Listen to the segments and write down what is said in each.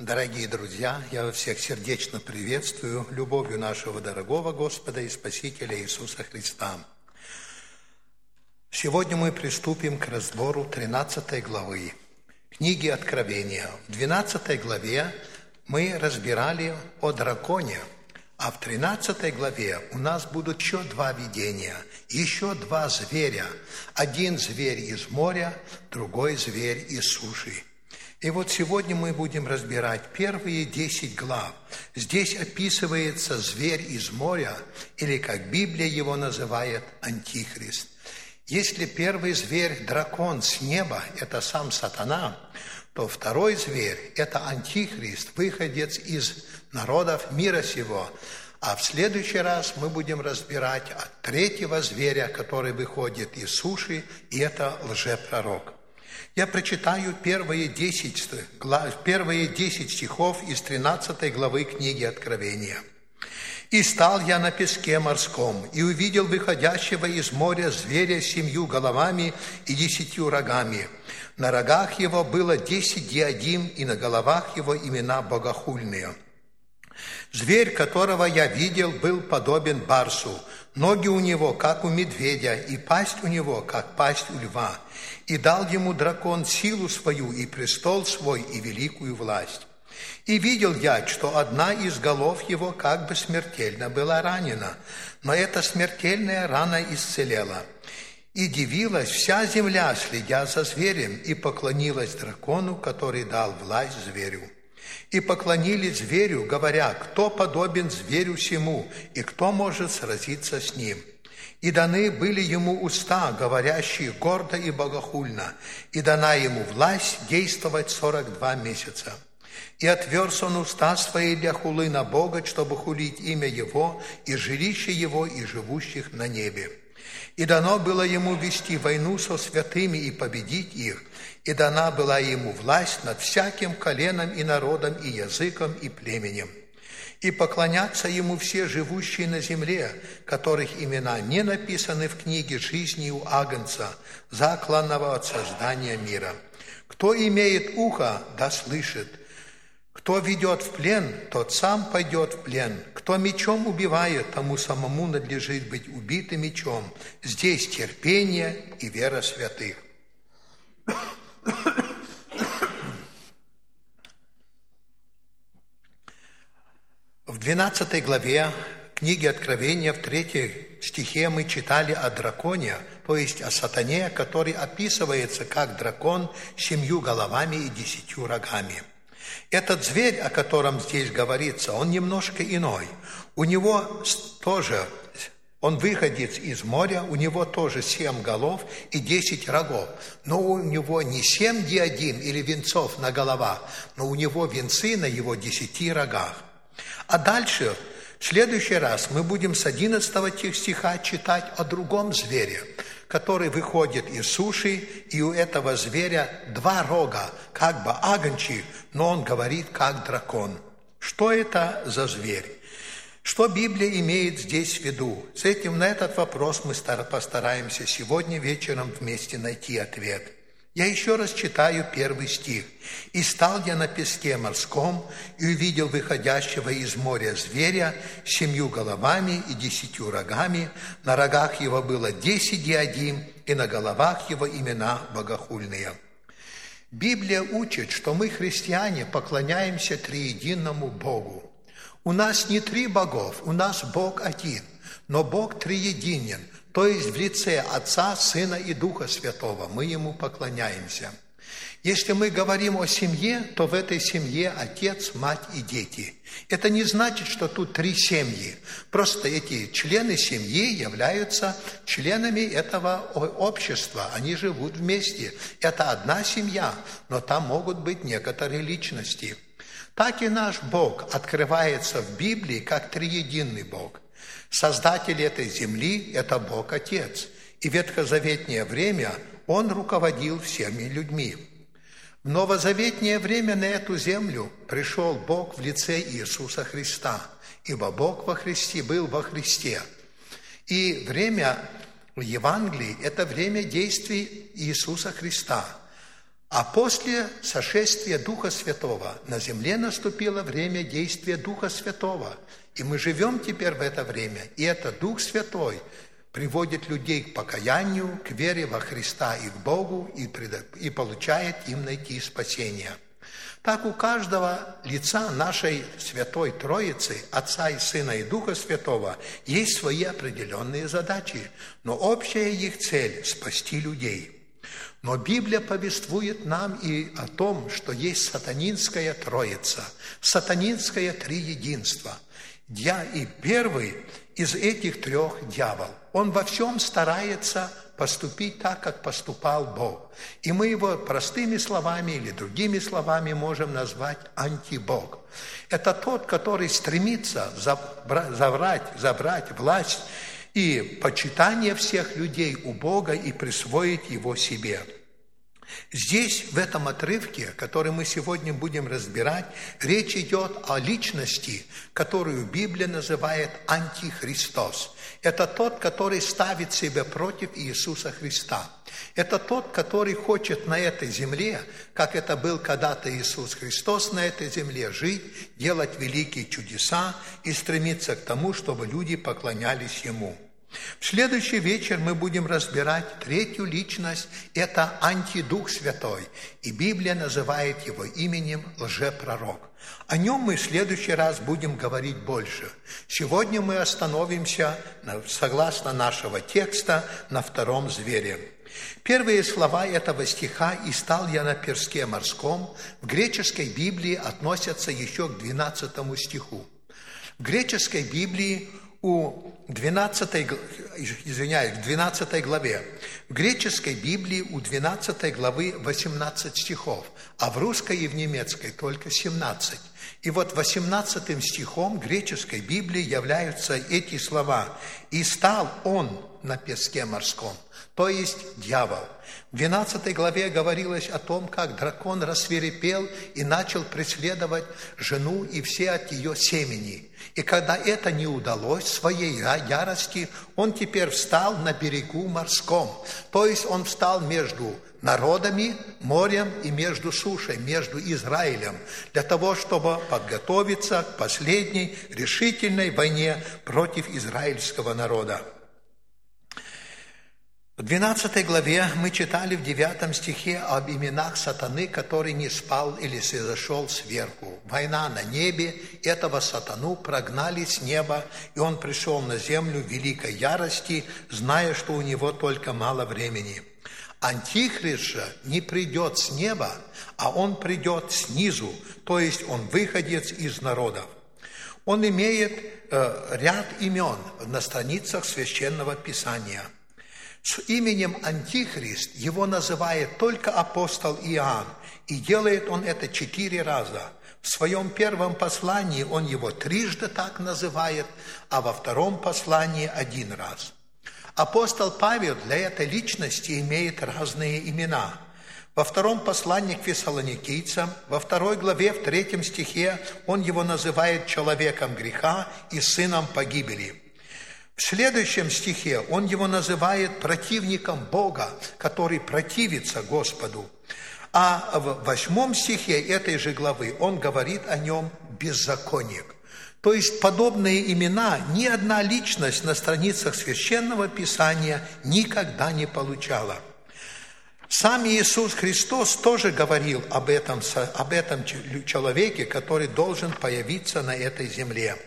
Дорогие друзья, я вас всех сердечно приветствую любовью нашего дорогого Господа и Спасителя Иисуса Христа. Сегодня мы приступим к разбору 13 главы книги Откровения. В 12 главе мы разбирали о драконе, а в 13 главе у нас будут еще два видения, еще два зверя. Один зверь из моря, другой зверь из суши. И вот сегодня мы будем разбирать первые 10 глав. Здесь описывается зверь из моря, или, как Библия его называет, Антихрист. Если первый зверь, дракон с неба, это сам сатана, то второй зверь, это Антихрист, выходец из народов мира сего. А в следующий раз мы будем разбирать третьего зверя, который выходит из суши, и это лжепророк. Я прочитаю первые 10 стихов из 13 главы книги Откровения. «И стал я на песке морском, и увидел выходящего из моря зверя с 7 головами и 10 рогами. На рогах его было 10 диадим, и на головах его имена богохульные. Зверь, которого я видел, был подобен барсу, ноги у него, как у медведя, и пасть у него, как пасть у льва. И дал ему дракон силу свою, и престол свой, и великую власть. И видел я, что одна из голов его как бы смертельно была ранена, но эта смертельная рана исцелела. И дивилась вся земля, следя за зверем, и поклонилась дракону, который дал власть зверю. И поклонились зверю, говоря: кто подобен зверю сему, и кто может сразиться с ним? И даны были ему уста, говорящие гордо и богохульно, и дана ему власть действовать 42 месяца. И отверз он уста свои для хулы на Бога, чтобы хулить имя Его, и жилище Его, и живущих на небе. И дано было ему вести войну со святыми и победить их, и дана была ему власть над всяким коленом и народом, и языком, и племенем. И поклонятся ему все живущие на земле, которых имена не написаны в книге жизни у Агнца, закланного от создания мира. Кто имеет ухо, да слышит. Кто ведет в плен, тот сам пойдет в плен. Кто мечом убивает, тому самому надлежит быть убитым мечом. Здесь терпение и вера святых». В 12 главе книги Откровения, в 3 стихе мы читали о драконе, то есть о сатане, который описывается как дракон с 7 головами и 10 рогами. Этот зверь, о котором здесь говорится, он немножко иной. У него тоже, он выходец из моря, у него тоже 7 голов и 10 рогов. Но у него не 7 диадим или венцов на головах, но у него венцы на его 10 рогах. А дальше, в следующий раз, мы будем с 11 стиха читать о другом звере, который выходит из суши, и у этого зверя 2 рога, как бы агнчи, но он говорит как дракон. Что это за зверь? Что Библия имеет здесь в виду? На этот вопрос мы постараемся сегодня вечером вместе найти ответ. Я еще раз читаю 1 стих. «И стал я на песке морском, и увидел выходящего из моря зверя с 7 головами и 10 рогами. На рогах его было 10 диадим, и на головах его имена богохульные». Библия учит, что мы, христиане, поклоняемся триединому Богу. У нас не 3 богов, у нас Бог один, но Бог триединен. То есть в лице Отца, Сына и Духа Святого мы Ему поклоняемся. Если мы говорим о семье, то в этой семье отец, мать и дети. Это не значит, что тут 3 семьи. Просто эти члены семьи являются членами этого общества. Они живут вместе. Это одна семья, но там могут быть некоторые личности. Так и наш Бог открывается в Библии как триединный Бог. Создатель этой земли – это Бог Отец. И в ветхозаветнее время Он руководил всеми людьми. В новозаветнее время на эту землю пришел Бог в лице Иисуса Христа, ибо Бог во Христе был во Христе. И время Евангелия – это время действий Иисуса Христа. А после сошествия Духа Святого на земле наступило время действия Духа Святого. И мы живем теперь в это время. И этот Дух Святой приводит людей к покаянию, к вере во Христа и к Богу, и получает им найти спасение. Так у каждого лица нашей Святой Троицы, Отца и Сына и Духа Святого, есть свои определенные задачи, но общая их цель – спасти людей. Но Библия повествует нам и о том, что есть сатанинская Троица, сатанинское триединство. И первый из этих трех – дьявол. Он во всем старается поступить так, как поступал Бог. И мы его простыми словами или другими словами можем назвать антибог. Это тот, который стремится забрать власть и почитание всех людей у Бога и присвоить его себе. Здесь, в этом отрывке, который мы сегодня будем разбирать, речь идет о личности, которую Библия называет антихристос. Это тот, который ставит себя против Иисуса Христа. Это тот, который хочет на этой земле, как это был когда-то Иисус Христос на этой земле, жить, делать великие чудеса и стремиться к тому, чтобы люди поклонялись Ему. В следующий вечер мы будем разбирать третью личность, это антидух Святой, и Библия называет его именем лжепророк. О нем мы в следующий раз будем говорить больше. Сегодня мы остановимся, согласно нашего текста, на втором звере. Первые слова этого стиха «И стал я на песке морском» в греческой Библии относятся еще к 12 стиху. В греческой Библии в 12 главе. В греческой Библии у 12 главы 18 стихов, а в русской и в немецкой только 17. И вот 18 стихом греческой Библии являются эти слова «И стал он на песке морском», то есть дьявол. В 12 главе говорилось о том, как дракон рассвирепел и начал преследовать жену и все от ее семени. И когда это не удалось, в своей ярости, он теперь встал на берегу морском. То есть он встал между народами, морем и между сушей, между Израилем, для того, чтобы подготовиться к последней решительной войне против израильского народа. В 12 главе мы читали в 9 стихе об именах сатаны, который не спал или сошел сверху. Война на небе, этого сатану прогнали с неба, и он пришел на землю в великой ярости, зная, что у него только мало времени. Антихрист же не придет с неба, а он придет снизу, то есть он выходец из народов. Он имеет ряд имен на страницах Священного Писания. С именем Антихрист его называет только апостол Иоанн, и делает он это 4 раза. В своем первом послании он его трижды так называет, а во втором послании 1 раз. Апостол Павел для этой личности имеет разные имена. Во втором послании к фессалоникийцам, во 2 главе, в 3 стихе он его называет человеком греха и сыном погибели. В следующем стихе он его называет противником Бога, который противится Господу. А в 8 стихе этой же главы он говорит о нем беззаконник. То есть подобные имена ни одна личность на страницах Священного Писания никогда не получала. Сам Иисус Христос тоже говорил об этом человеке, который должен появиться на этой земле.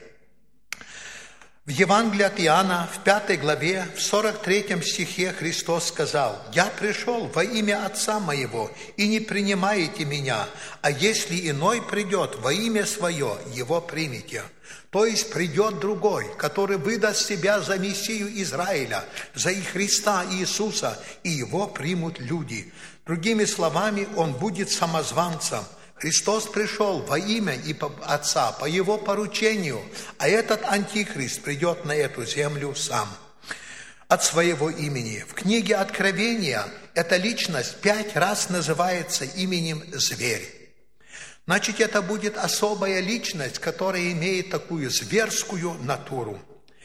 В Евангелии от Иоанна, в 5 главе, в 43 стихе Христос сказал: «Я пришел во имя Отца Моего, и не принимаете Меня, а если иной придет во имя Свое, Его примите». То есть придет другой, который выдаст себя за Мессию Израиля, за Христа Иисуса, и Его примут люди. Другими словами, Он будет самозванцем. Христос пришел во имя Отца, по Его поручению, а этот Антихрист придет на эту землю сам, от своего имени. В книге Откровения эта личность 5 раз называется именем «Зверь». Значит, это будет особая личность, которая имеет такую зверскую натуру.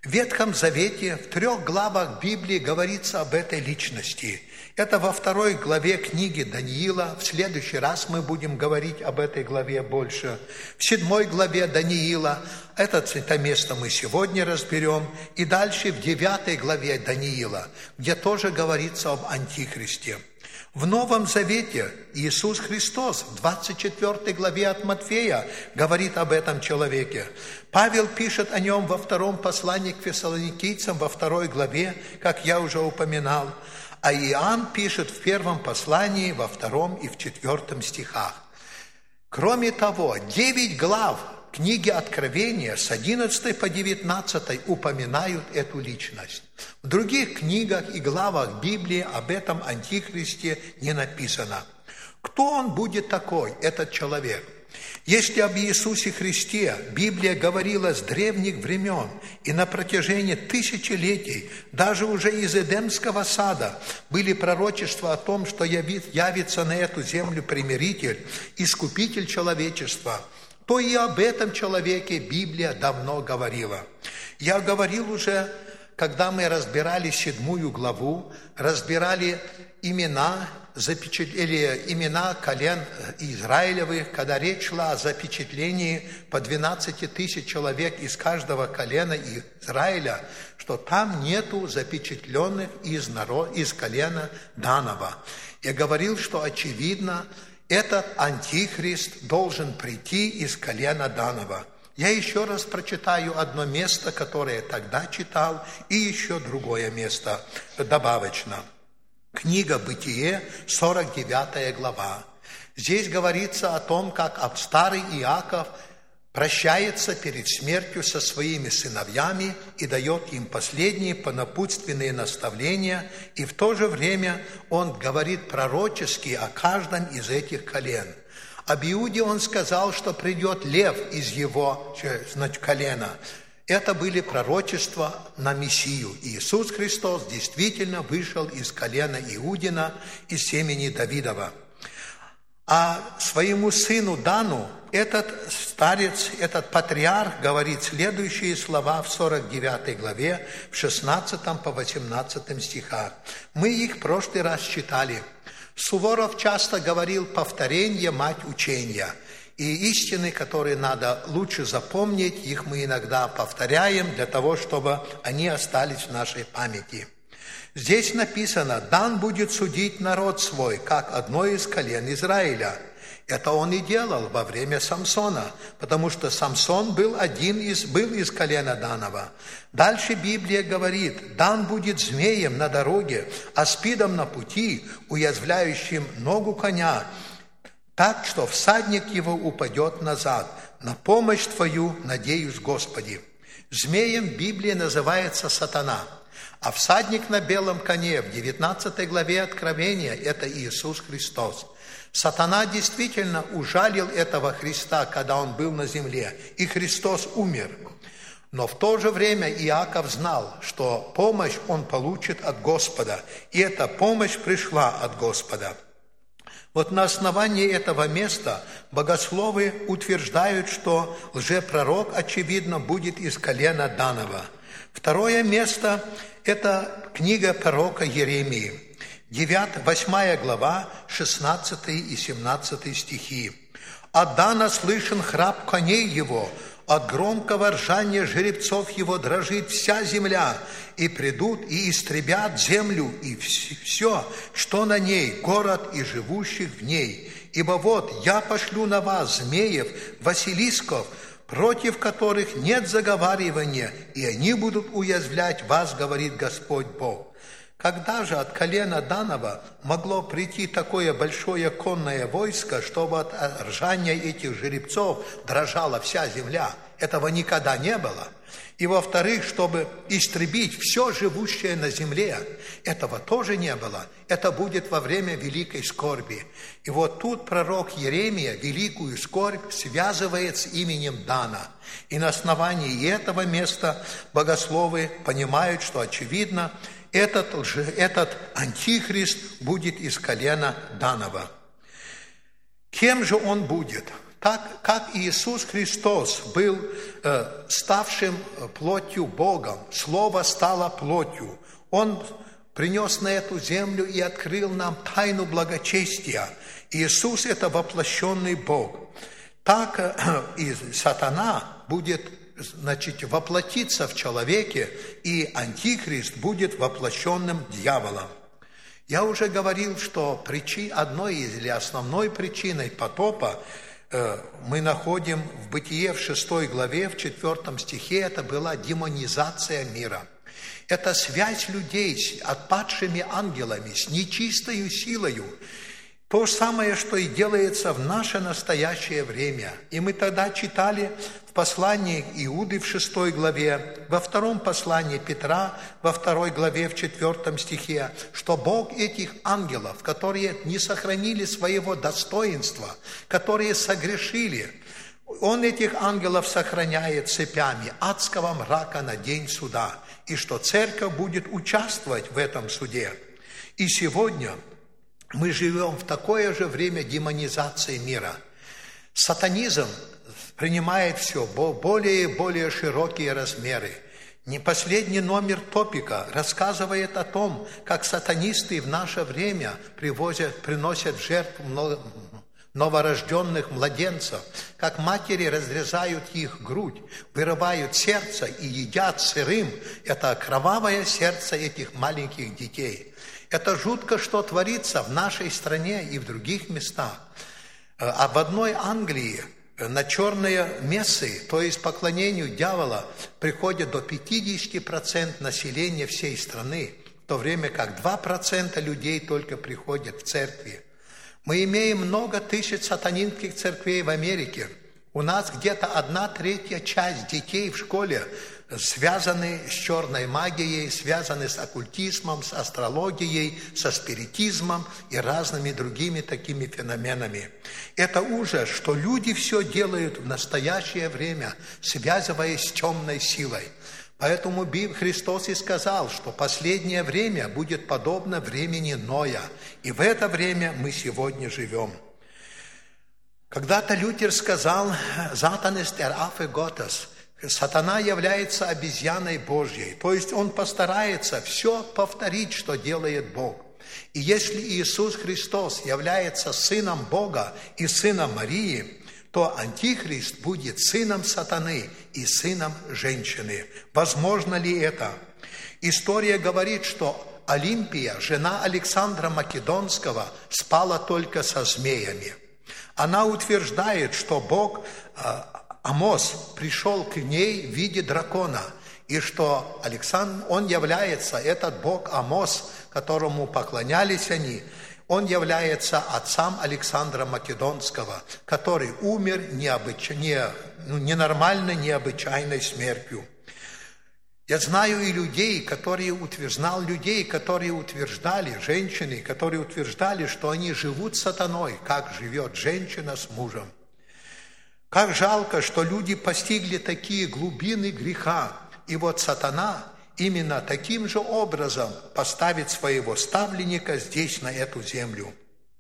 В Ветхом Завете в 3 главах Библии говорится об этой личности. Это во 2 главе книги Даниила. В следующий раз мы будем говорить об этой главе больше. В 7 главе Даниила. Это место мы сегодня разберем. И дальше в 9 главе Даниила, где тоже говорится об Антихристе. В Новом Завете Иисус Христос в 24 главе от Матфея говорит об этом человеке. Павел пишет о нем во 2 послании к Фессалоникийцам, во 2 главе, как я уже упоминал. А Иоанн пишет в 1 послании, во 2 и в 4 стихах. Кроме того, 9 глав книги Откровения с 11 по 19 упоминают эту личность. В других книгах и главах Библии об этом Антихристе не написано. Кто он будет такой, этот человек? Если об Иисусе Христе Библия говорила с древних времен и на протяжении тысячелетий, даже уже из Эдемского сада, были пророчества о том, что явится на эту землю примиритель, искупитель человечества, то и об этом человеке Библия давно говорила. Я говорил уже, когда мы разбирали 7 главу, разбирали имена колен Израилевых, когда речь шла о запечатлении по 12 тысяч человек из каждого колена Израиля, что там нету запечатленных из колена Данова. Я говорил, что очевидно, этот Антихрист должен прийти из колена Данова. Я еще раз прочитаю одно место, которое я тогда читал, и еще другое место добавочно. Книга Бытие, 49 глава. Здесь говорится о том, как старый Иаков прощается перед смертью со своими сыновьями и дает им последние напутственные наставления, и в то же время он говорит пророчески о каждом из этих колен. Об Иуде он сказал, что придет лев из его колена. Это были пророчества на Мессию. Иисус Христос действительно вышел из колена Иудина, из семени Давидова. А своему сыну Дану этот старец, этот патриарх говорит следующие слова в 49 главе, в 16 по 18 стихах. Мы их в прошлый раз читали. Суворов часто говорил: повторение – мать учения. И истины, которые надо лучше запомнить, их мы иногда повторяем для того, чтобы они остались в нашей памяти. Здесь написано: «Дан будет судить народ свой, как одно из колен Израиля». Это он и делал во время Самсона, потому что Самсон был из колена Данова. Дальше Библия говорит: «Дан будет змеем на дороге, аспидом на пути, уязвляющим ногу коня, так что всадник его упадет назад. На помощь Твою надеюсь, Господи». Змеем в Библии называется сатана, а всадник на белом коне в 19 главе Откровения – это Иисус Христос. Сатана действительно ужалил этого Христа, когда он был на земле, и Христос умер. Но в то же время Иаков знал, что помощь он получит от Господа, и эта помощь пришла от Господа. Вот на основании этого места богословы утверждают, что лжепророк, очевидно, будет из колена Данова. Второе место – это книга пророка Еремии, 8 глава, 16 и 17 стихи. «От Дана слышен храп коней его, от громкого ржания жеребцов его дрожит вся земля, и придут и истребят землю и все, что на ней, город и живущих в ней. Ибо вот я пошлю на вас змеев, василисков, против которых нет заговаривания, и они будут уязвлять вас, говорит Господь Бог». Когда же от колена Данова могло прийти такое большое конное войско, чтобы от ржания этих жеребцов дрожала вся земля? Этого никогда не было. И во-вторых, чтобы истребить все живущее на земле, этого тоже не было. Это будет во время великой скорби. И вот тут пророк Еремия великую скорбь связывает с именем Дана. И на основании этого места богословы понимают, что очевидно, этот антихрист будет из колена Данова. Кем же он будет? Так как Иисус Христос был ставшим плотью Богом, Слово стало плотью, Он принес на эту землю и открыл нам тайну благочестия. Иисус – это воплощенный Бог. Так и сатана будет, воплотиться в человеке, и антихрист будет воплощенным дьяволом. Я уже говорил, что одной или основной причиной потопа мы находим в Бытие в 6 главе, в 4 стихе, это была демонизация мира. Это связь людей с отпадшими ангелами, с нечистою силою. То же самое, что и делается в наше настоящее время. И мы тогда читали в послании Иуды в 6 главе, во втором послании Петра, во 2 главе, в 4 стихе, что Бог этих ангелов, которые не сохранили своего достоинства, которые согрешили, Он этих ангелов сохраняет цепями адского мрака на день суда, и что церковь будет участвовать в этом суде. И сегодня мы живем в такое же время демонизации мира. Сатанизм принимает все более и более широкие размеры. Последний номер топика рассказывает о том, как сатанисты в наше время приносят в жертву новорожденных младенцев, как матери разрезают их грудь, вырывают сердце и едят сырым. Это кровавое сердце этих маленьких детей. Это жутко, что творится в нашей стране и в других местах. А в одной Англии на черные мессы, то есть поклонению дьявола, приходит до 50% населения всей страны, в то время как 2% людей только приходят в церкви. Мы имеем много тысяч сатанинских церквей в Америке. У нас где-то 1/3 часть детей в школе связаны с черной магией, связаны с оккультизмом, с астрологией, со спиритизмом и разными другими такими феноменами. Это ужас, что люди все делают в настоящее время, связываясь с темной силой. Поэтому Христос и сказал, что последнее время будет подобно времени Ноя. И в это время мы сегодня живем. Когда-то Лютер сказал «Satan ist der Affe Gottes». Сатана является обезьяной Божьей, то есть он постарается все повторить, что делает Бог. И если Иисус Христос является сыном Бога и сыном Марии, то антихрист будет сыном сатаны и сыном женщины. Возможно ли это? История говорит, что Олимпия, жена Александра Македонского, спала только со змеями. Она утверждает, что Бог Амос пришел к ней в виде дракона, и что он является, этот бог Амос, которому поклонялись они, он является отцом Александра Македонского, который умер ненормальной, необычайной смертью. Я знаю и людей, которые утверждали, женщины, которые утверждали, что они живут сатаной, как живет женщина с мужем. Как жалко, что люди постигли такие глубины греха. И вот сатана именно таким же образом поставит своего ставленника здесь, на эту землю.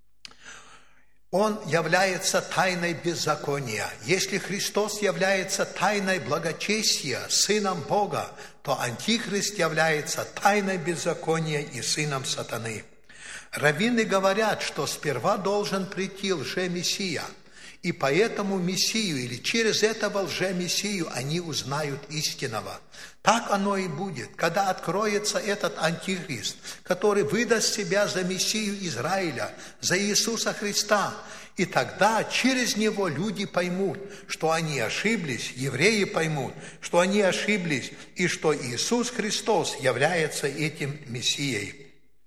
Он является тайной беззакония. Если Христос является тайной благочестия, сыном Бога, то антихрист является тайной беззакония и сыном сатаны. Раввины говорят, что сперва должен прийти лжемессия. И поэтому Мессию, или через этого лжемессию, они узнают истинного. Так оно и будет, когда откроется этот антихрист, который выдаст себя за Мессию Израиля, за Иисуса Христа. И тогда через него люди поймут, что они ошиблись, евреи поймут, что они ошиблись, и что Иисус Христос является этим Мессией.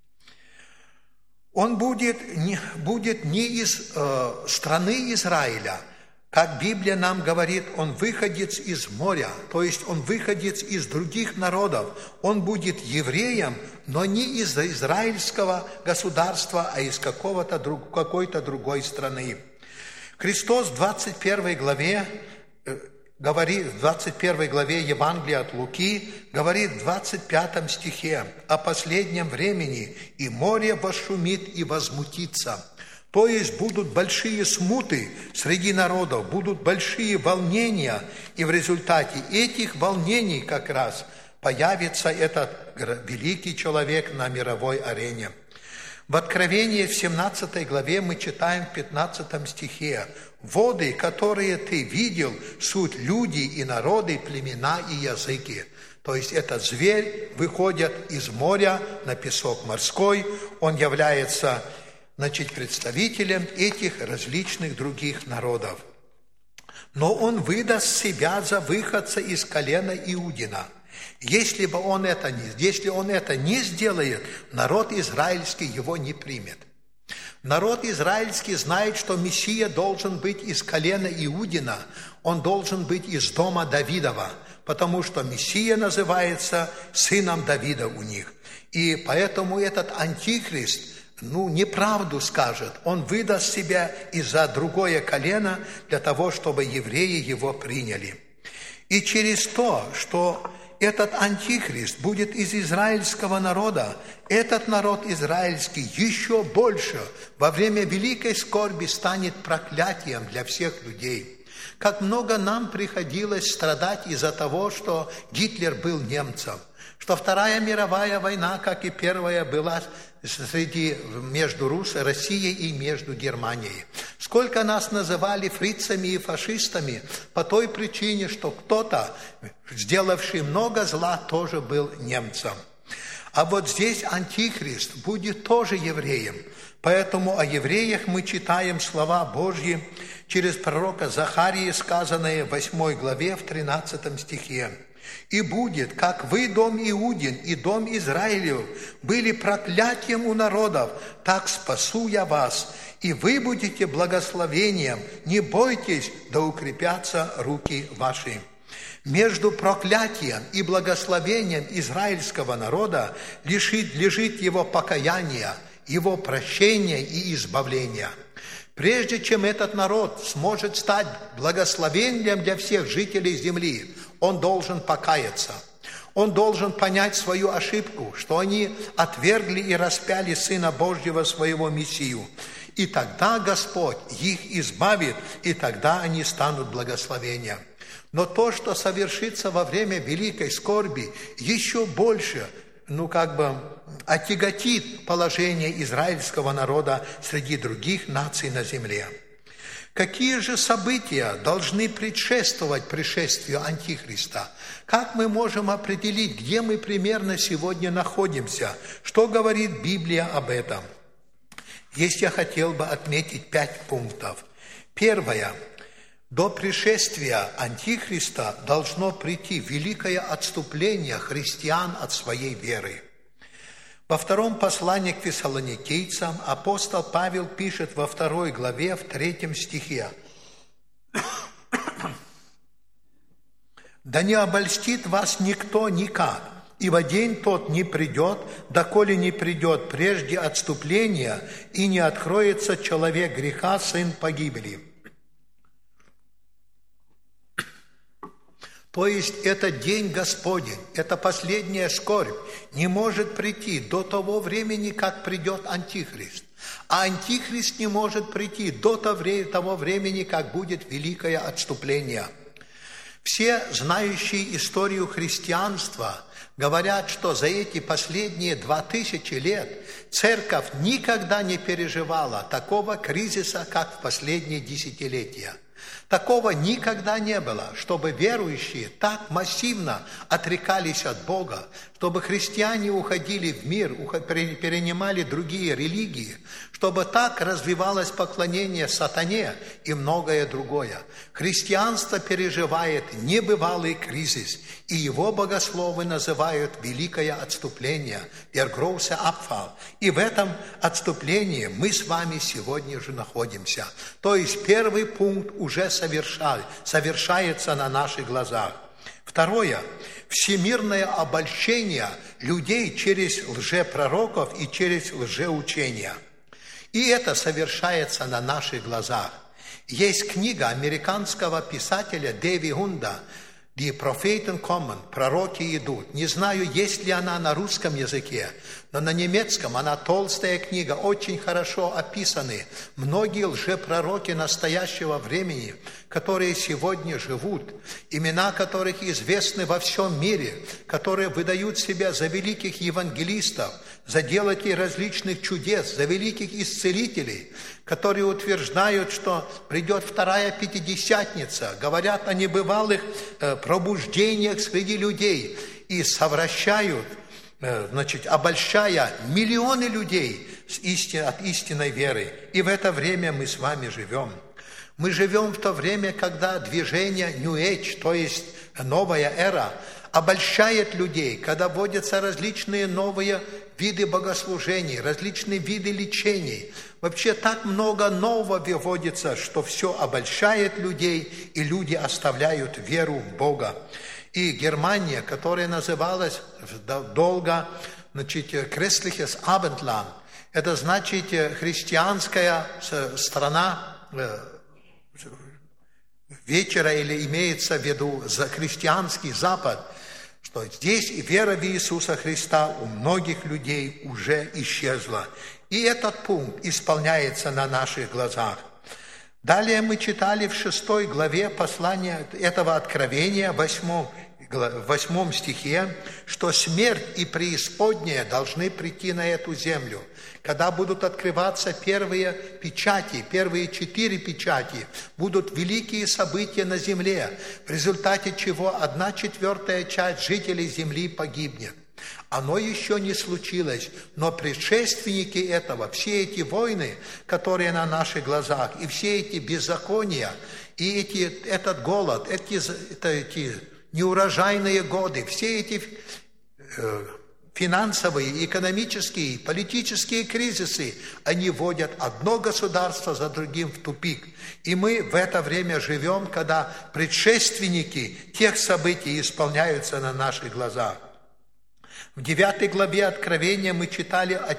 Он будет не из страны Израиля, как Библия нам говорит, он выходец из моря, то есть он выходец из других народов. Он будет евреем, но не из израильского государства, а из какой-то другой страны. Христос в 21 главе Евангелия от Луки говорит в 25 стихе о последнем времени, и море вошумит и возмутится. То есть будут большие смуты среди народов, будут большие волнения, и в результате этих волнений как раз появится этот великий человек на мировой арене. В Откровении в 17 главе мы читаем в 15 стихе: «Воды, которые ты видел, суть люди и народы, племена и языки». То есть этот зверь выходит из моря на песок морской, он является, представителем этих различных других народов. Но он выдаст себя за выходца из колена Иудина. Если он это не сделает, народ израильский его не примет. Народ израильский знает, что Мессия должен быть из колена Иудина, он должен быть из дома Давидова, потому что Мессия называется сыном Давида у них. И поэтому этот антихрист, неправду скажет, он выдаст себя из-за другое колено для того, чтобы евреи его приняли. И через то, что этот антихрист будет из израильского народа, этот народ израильский еще больше во время великой скорби станет проклятием для всех людей. Как много нам приходилось страдать из-за того, что Гитлер был немцем, что Вторая мировая война, как и Первая, была между Россией и между Германией. Сколько нас называли фрицами и фашистами по той причине, что кто-то, сделавший много зла, тоже был немцем. А вот здесь антихрист будет тоже евреем. Поэтому о евреях мы читаем слова Божьи через пророка Захарии, сказанные в 8 главе, в 13 стихе. «И будет, как вы, дом Иудин и дом Израилев, были проклятием у народов, так спасу я вас, и вы будете благословением, не бойтесь, да укрепятся руки ваши». Между проклятием и благословением израильского народа лежит его покаяние, его прощение и избавление. Прежде чем этот народ сможет стать благословением для всех жителей земли, он должен покаяться. Он должен понять свою ошибку, что они отвергли и распяли Сына Божьего, своего Мессию. И тогда Господь их избавит, и тогда они станут благословением. Но то, что совершится во время великой скорби, еще больше отяготит положение израильского народа среди других наций на земле. Какие же события должны предшествовать пришествию Антихриста? Как мы можем определить, где мы примерно сегодня находимся? Что говорит Библия об этом? Здесь я хотел бы отметить 5 пунктов. Первое. До пришествия Антихриста должно прийти великое отступление христиан от своей веры. Во 2 послании к Фессалоникийцам апостол Павел пишет во 2 главе, в 3 стихе: «Да не обольстит вас никто никак, ибо день тот не придет, доколе не придет прежде отступления, и не откроется человек греха, сын погибели». То есть это день Господень, это последняя скорбь, не может прийти до того времени, как придет Антихрист. А Антихрист не может прийти до того времени, как будет великое отступление. Все, знающие историю христианства, говорят, что за эти последние 2000 лет церковь никогда не переживала такого кризиса, как в последние десятилетия. Такого никогда не было, чтобы верующие так массивно отрекались от Бога, чтобы христиане уходили в мир, перенимали другие религии, чтобы так развивалось поклонение сатане и многое другое. Христианство переживает небывалый кризис, и его богословы называют великое отступление, der große Abfall. И в этом отступлении мы с вами сегодня же находимся. То есть первый пункт уже совершается на наших глазах. Второе. Всемирное обольщение людей через лжепророков и через лжеучения. И это совершается на наших глазах. Есть книга американского писателя Дэви Гунда Die Propheten kommen, пророки идут. Не знаю, есть ли она на русском языке, но на немецком она толстая книга, очень хорошо описаны многие лжепророки настоящего времени, которые сегодня живут, имена которых известны во всем мире, которые выдают себя за великих евангелистов, за делателей различных чудес, за великих исцелителей, которые утверждают, что придет вторая Пятидесятница, говорят о небывалых пробуждениях среди людей и совращают, обольщая миллионы людей от истинной веры. И в это время мы с вами живем. Мы живем в то время, когда движение New Age, то есть новая эра, обольщает людей, когда вводятся различные новые виды богослужений, различные виды лечений. Вообще так много нового вводится, что все обольщает людей, и люди оставляют веру в Бога. И Германия, которая называлась долго, Christliches Abendland, это значит христианская страна вечера, или имеется в виду христианский Запад, что здесь и вера в Иисуса Христа у многих людей уже исчезла. И этот пункт исполняется на наших глазах. Далее мы читали в 6 главе послания этого откровения, в 8 стихе, что смерть и преисподняя должны прийти на эту землю. Когда будут открываться первые печати, первые 4 печати, будут великие события на земле, в результате чего 1/4 часть жителей земли погибнет. Оно еще не случилось, но предшественники этого, все эти войны, которые на наших глазах, и все эти беззакония, и этот голод, эти неурожайные годы, все эти финансовые, экономические, политические кризисы, они вводят одно государство за другим в тупик. И мы в это время живем, когда предшественники тех событий исполняются на наших глазах. В 9 главе Откровения мы читали о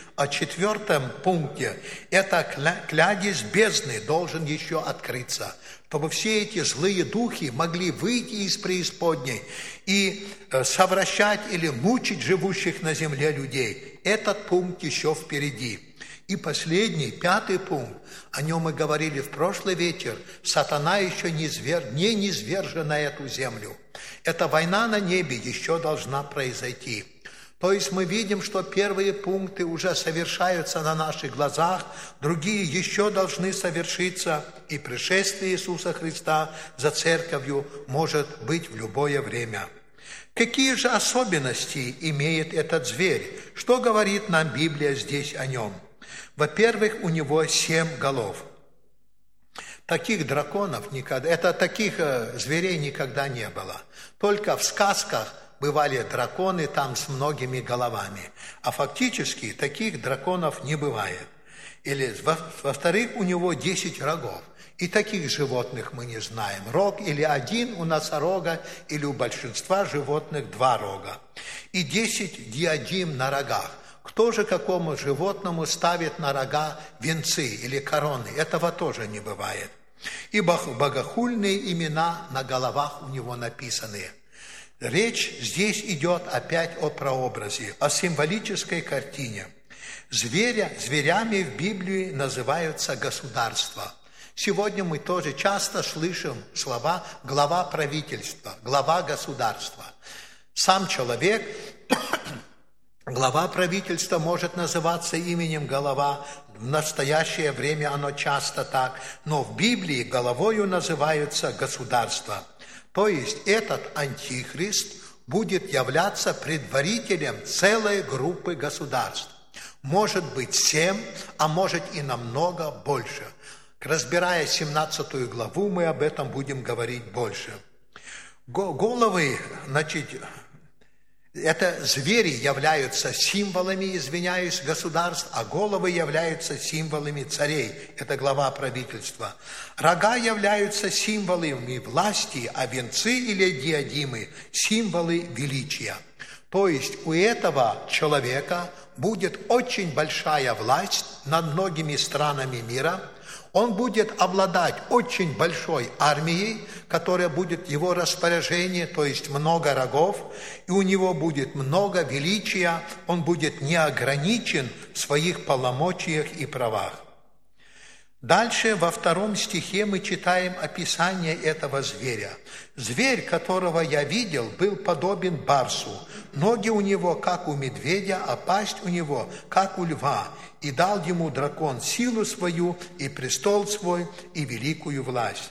4 пункте. Это кладезь бездны должен еще открыться, чтобы все эти злые духи могли выйти из преисподней и совращать или мучить живущих на земле людей. Этот пункт еще впереди. И последний, 5 пункт, о нем мы говорили в прошлый вечер, сатана еще не низвержен на эту землю. Эта война на небе еще должна произойти. То есть мы видим, что первые пункты уже совершаются на наших глазах, другие еще должны совершиться, и пришествие Иисуса Христа за церковью может быть в любое время. Какие же особенности имеет этот зверь? Что говорит нам Библия здесь о нем? Во-первых, у него 7 голов. Таких драконов таких зверей никогда не было. Только в сказках бывали драконы там с многими головами. А фактически таких драконов не бывает. Во-вторых, у него 10 рогов. И таких животных мы не знаем. Рог или 1 у носорога, или у большинства животных 2 рога. И 10 диадим на рогах. Кто же какому животному ставит на рога венцы или короны? Этого тоже не бывает. И богохульные имена на головах у него написаны. Речь здесь идет опять о прообразе, о символической картине. Зверями в Библии называются государства. Сегодня мы тоже часто слышим слова «глава правительства», «глава государства». Сам человек... Глава правительства может называться именем глава, в настоящее время оно часто так, но в Библии главою называются государства. То есть этот антихрист будет являться предварителем целой группы государств. Может быть 7, а может и намного больше. Разбирая 17 главу, мы об этом будем говорить больше. Головы, это звери являются символами, государств, а головы являются символами царей. Это глава правительства. Рога являются символами власти, а венцы или диадимы – символы величия. То есть у этого человека будет очень большая власть над многими странами мира. Он будет обладать очень большой армией, которая будет в его распоряжении, то есть много рогов, и у него будет много величия, он будет неограничен в своих полномочиях и правах. Дальше во 2 стихе мы читаем описание этого зверя. «Зверь, которого я видел, был подобен барсу. Ноги у него, как у медведя, а пасть у него, как у льва. И дал ему дракон силу свою, и престол свой, и великую власть».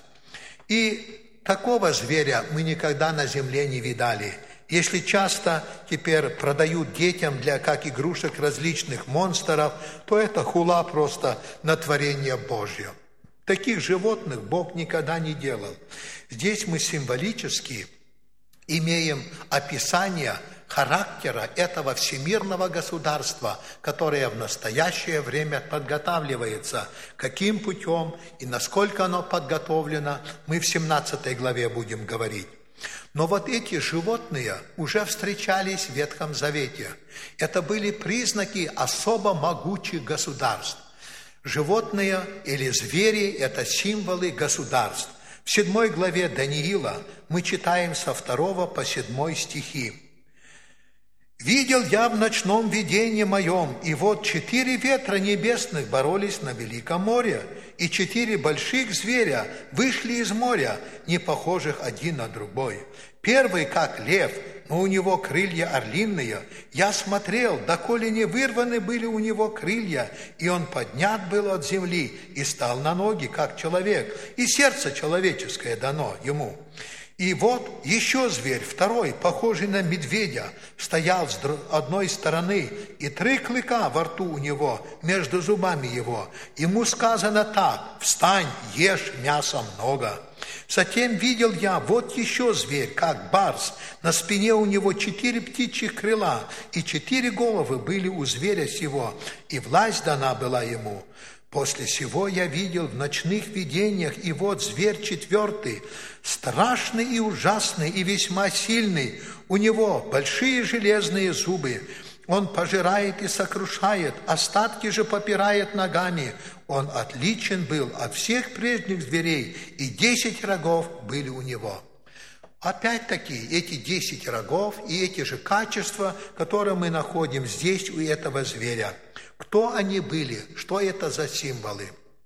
И такого зверя мы никогда на земле не видали. Если часто теперь продают детям как игрушек различных монстров, то это хула просто на творение Божье. Таких животных Бог никогда не делал. Здесь мы символически имеем описание характера этого всемирного государства, которое в настоящее время подготавливается. Каким путем и насколько оно подготовлено, мы в 17 главе будем говорить. Но вот эти животные уже встречались в Ветхом Завете. Это были признаки особо могучих государств. Животные или звери – это символы государств. В 7 главе Даниила мы читаем со 2 по 7 стихи. «Видел я в ночном видении моем, и вот 4 ветра небесных боролись на великом море, и 4 больших зверя вышли из моря, не похожих один на другой. Первый, как лев, но у него крылья орлиные. Я смотрел, доколе не вырваны были у него крылья, и он поднят был от земли и стал на ноги, как человек, и сердце человеческое дано ему. И вот еще зверь, второй, похожий на медведя, стоял с одной стороны, и 3 клыка во рту у него, между зубами его. Ему сказано так: «Встань, ешь мяса много». Затем видел я, вот еще зверь, как барс, на спине у него 4 птичьих крыла, и 4 головы были у зверя сего, и власть дана была ему. После сего я видел в ночных видениях, и вот зверь 4, страшный и ужасный, и весьма сильный. У него большие железные зубы. Он пожирает и сокрушает, остатки же попирает ногами. Он отличен был от всех прежних зверей, и 10 рогов были у него». Опять-таки, эти 10 рогов и эти же качества, которые мы находим здесь у этого зверя. Кто они были? Что это за символы?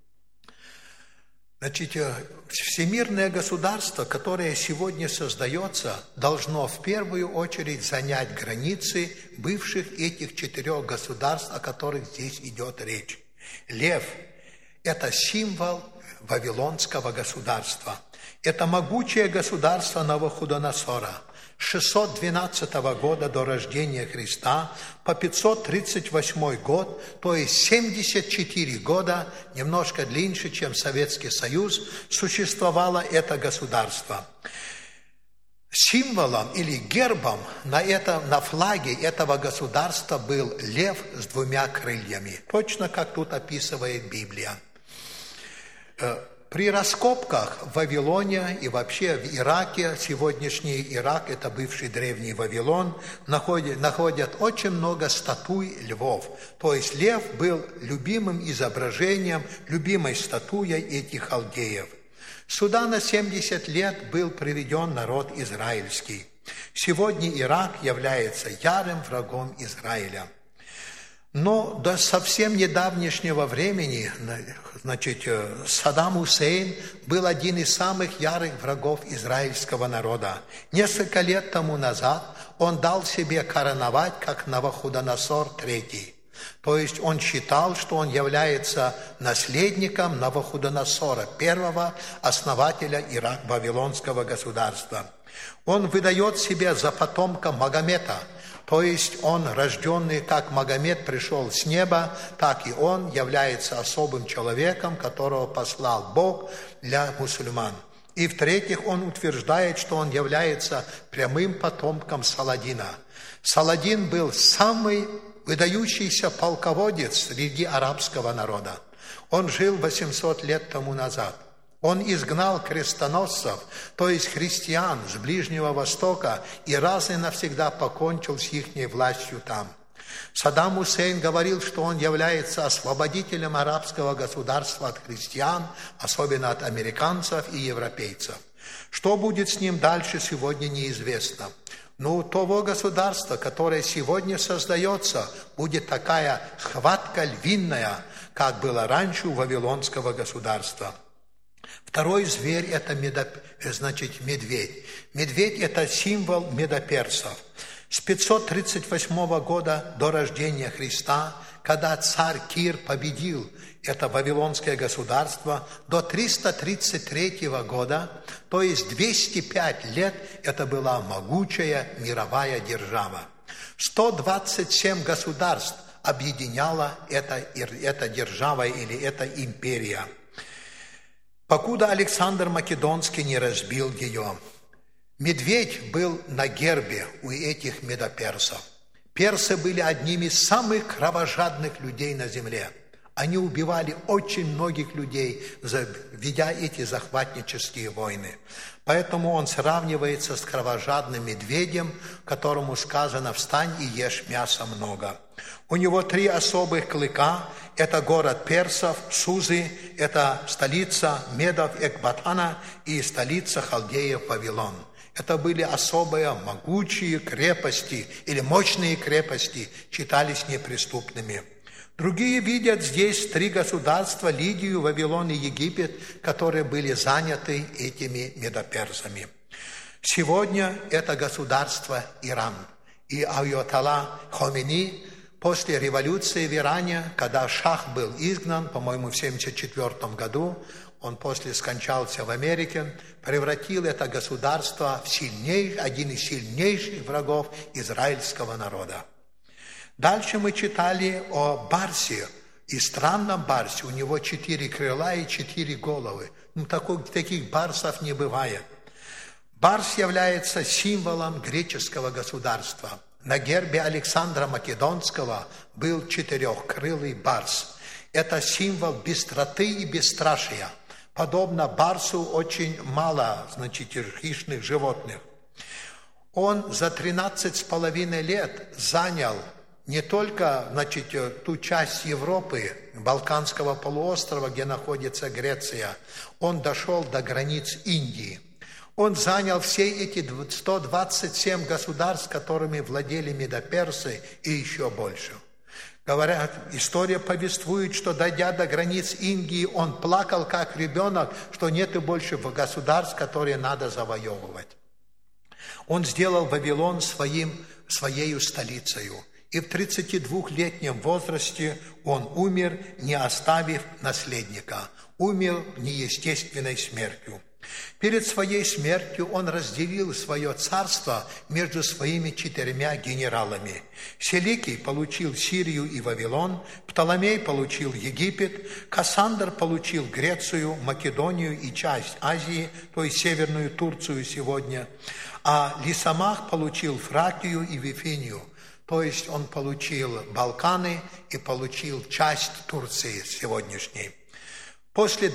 Значит, всемирное государство, которое сегодня создается, должно в первую очередь занять границы бывших этих 4 государств, о которых здесь идет речь. Лев – это символ Вавилонского государства. Это могучее государство Навуходоносора. С 612 года до рождения Христа по 538 год, то есть 74 года, немножко длиннее, чем Советский Союз, существовало это государство. Символом или гербом на флаге этого государства был лев с 2 крыльями, точно как тут описывает Библия. При раскопках в Вавилоне и вообще в Ираке, сегодняшний Ирак, это бывший древний Вавилон, находят очень много статуй львов. То есть лев был любимым изображением, любимой статуей этих халдеев. Сюда на 70 лет был приведен народ израильский. Сегодня Ирак является ярым врагом Израиля. Но до совсем недавнешнего времени, Саддам Хусейн был один из самых ярых врагов израильского народа. Несколько лет тому назад он дал себе короновать как Навуходоносор III. То есть он считал, что он является наследником Навуходоносора, первого основателя Вавилонского государства. Он выдает себя за потомка Магомета. То есть он, рожденный, как Магомед пришел с неба, так и он является особым человеком, которого послал Бог для мусульман. И в-третьих, он утверждает, что он является прямым потомком Саладина. Саладин был самый выдающийся полководец среди арабского народа. Он жил 800 лет тому назад. Он изгнал крестоносцев, то есть христиан с Ближнего Востока, и раз и навсегда покончил с их властью там. Саддам Хусейн говорил, что он является освободителем арабского государства от христиан, особенно от американцев и европейцев. Что будет с ним дальше, сегодня неизвестно. Но у того государства, которое сегодня создается, будет такая хватка львиная, как было раньше у вавилонского государства. Второй зверь – это медведь. Медведь – это символ медоперсов. С 538 года до рождения Христа, когда царь Кир победил это вавилонское государство, до 333 года, то есть 205 лет, это была могучая мировая держава. 127 государств объединяла эта держава или эта империя, покуда Александр Македонский не разбил ее. Медведь был на гербе у этих медоперсов. Персы были одними из самых кровожадных людей на земле. Они убивали очень многих людей, ведя эти захватнические войны. Поэтому он сравнивается с кровожадным медведем, которому сказано: «Встань и ешь мяса много». У него 3 особых клыка. Это город персов, Сузы, это столица Медов Экбатана и столица халдеев Вавилон. Это были особые могучие крепости или мощные крепости, считались неприступными. Другие видят здесь 3 государства: Лидию, Вавилон и Египет, которые были заняты этими медоперсами. Сегодня это государство Иран. И Айатолла Хомейни после революции в Иране, когда шах был изгнан, по-моему, в 1974 году, он после скончался в Америке, превратил это государство в один из сильнейших врагов израильского народа. Дальше мы читали о барсе, и странном барсе. У него 4 крыла и 4 головы. Таких барсов не бывает. Барс является символом греческого государства. На гербе Александра Македонского был 4-крылый барс. Это символ быстроты и бесстрашия. Подобно барсу очень мало, хищных животных. Он за 13,5 лет занял не только, ту часть Европы, Балканского полуострова, где находится Греция, он дошел до границ Индии. Он занял все эти 127 государств, которыми владели медоперсы, и еще больше. Говорят, история повествует, что, дойдя до границ Индии, он плакал как ребенок, что нет и больше государств, которые надо завоевывать. Он сделал Вавилон своей столицей. И в 32-летнем возрасте он умер, не оставив наследника. Умер неестественной смертью. Перед своей смертью он разделил свое царство между своими 4 генералами. Селикий получил Сирию и Вавилон, Птоломей получил Египет, Кассандр получил Грецию, Македонию и часть Азии, то есть Северную Турцию сегодня, а Лисамах получил Фракию и Вифинию, то есть он получил Балканы и получил часть Турции сегодняшней. После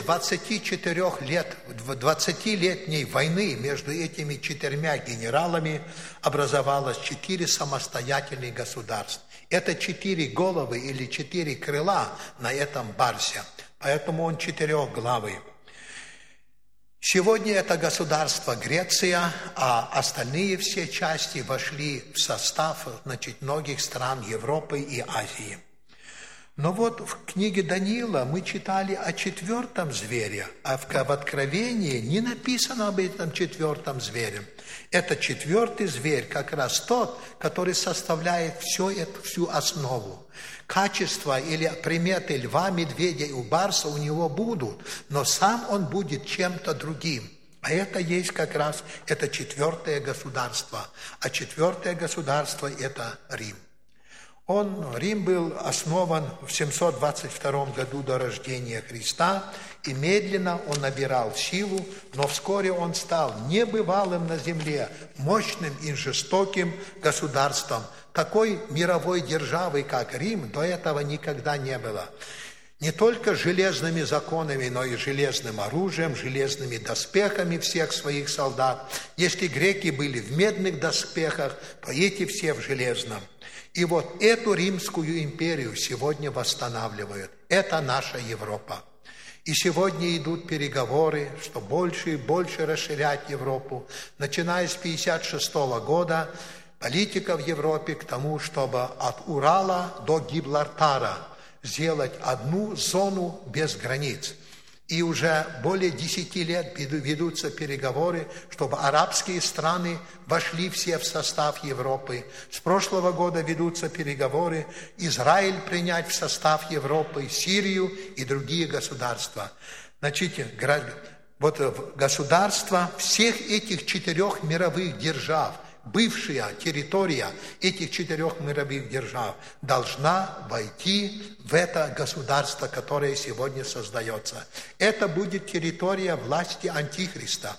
20-летней войны между этими 4 генералами образовалось 4 самостоятельных государств. Это 4 головы или 4 крыла на этом барсе, поэтому он 4-главый. Сегодня это государство Греция, а остальные все части вошли в состав многих стран Европы и Азии. Но вот в книге Даниила мы читали о 4-м звере, а в Откровении не написано об этом 4-м звере. Это 4-й зверь как раз тот, который составляет всю основу. Качества или приметы льва, медведя и барса у него будут, но сам он будет чем-то другим. А это есть как раз это 4-е государство. А 4-е государство – это Рим. Рим был основан в 722 году до рождения Христа, и медленно он набирал силу, но вскоре он стал небывалым на земле, мощным и жестоким государством. Такой мировой державы, как Рим, до этого никогда не было. Не только железными законами, но и железным оружием, железными доспехами всех своих солдат. Если греки были в медных доспехах, то эти все в железном. И вот эту Римскую империю сегодня восстанавливают. Это наша Европа. И сегодня идут переговоры, что больше и больше расширять Европу. Начиная с 1956 года политика в Европе к тому, чтобы от Урала до Гибралтара сделать одну зону без границ. И уже более 10 лет ведутся переговоры, чтобы арабские страны вошли все в состав Европы. С прошлого года ведутся переговоры Израиль принять в состав Европы, Сирию и другие государства. Значит, вот государства всех этих 4 мировых держав, бывшая территория этих 4 мировых держав должна войти в это государство, которое сегодня создается. Это будет территория власти Антихриста,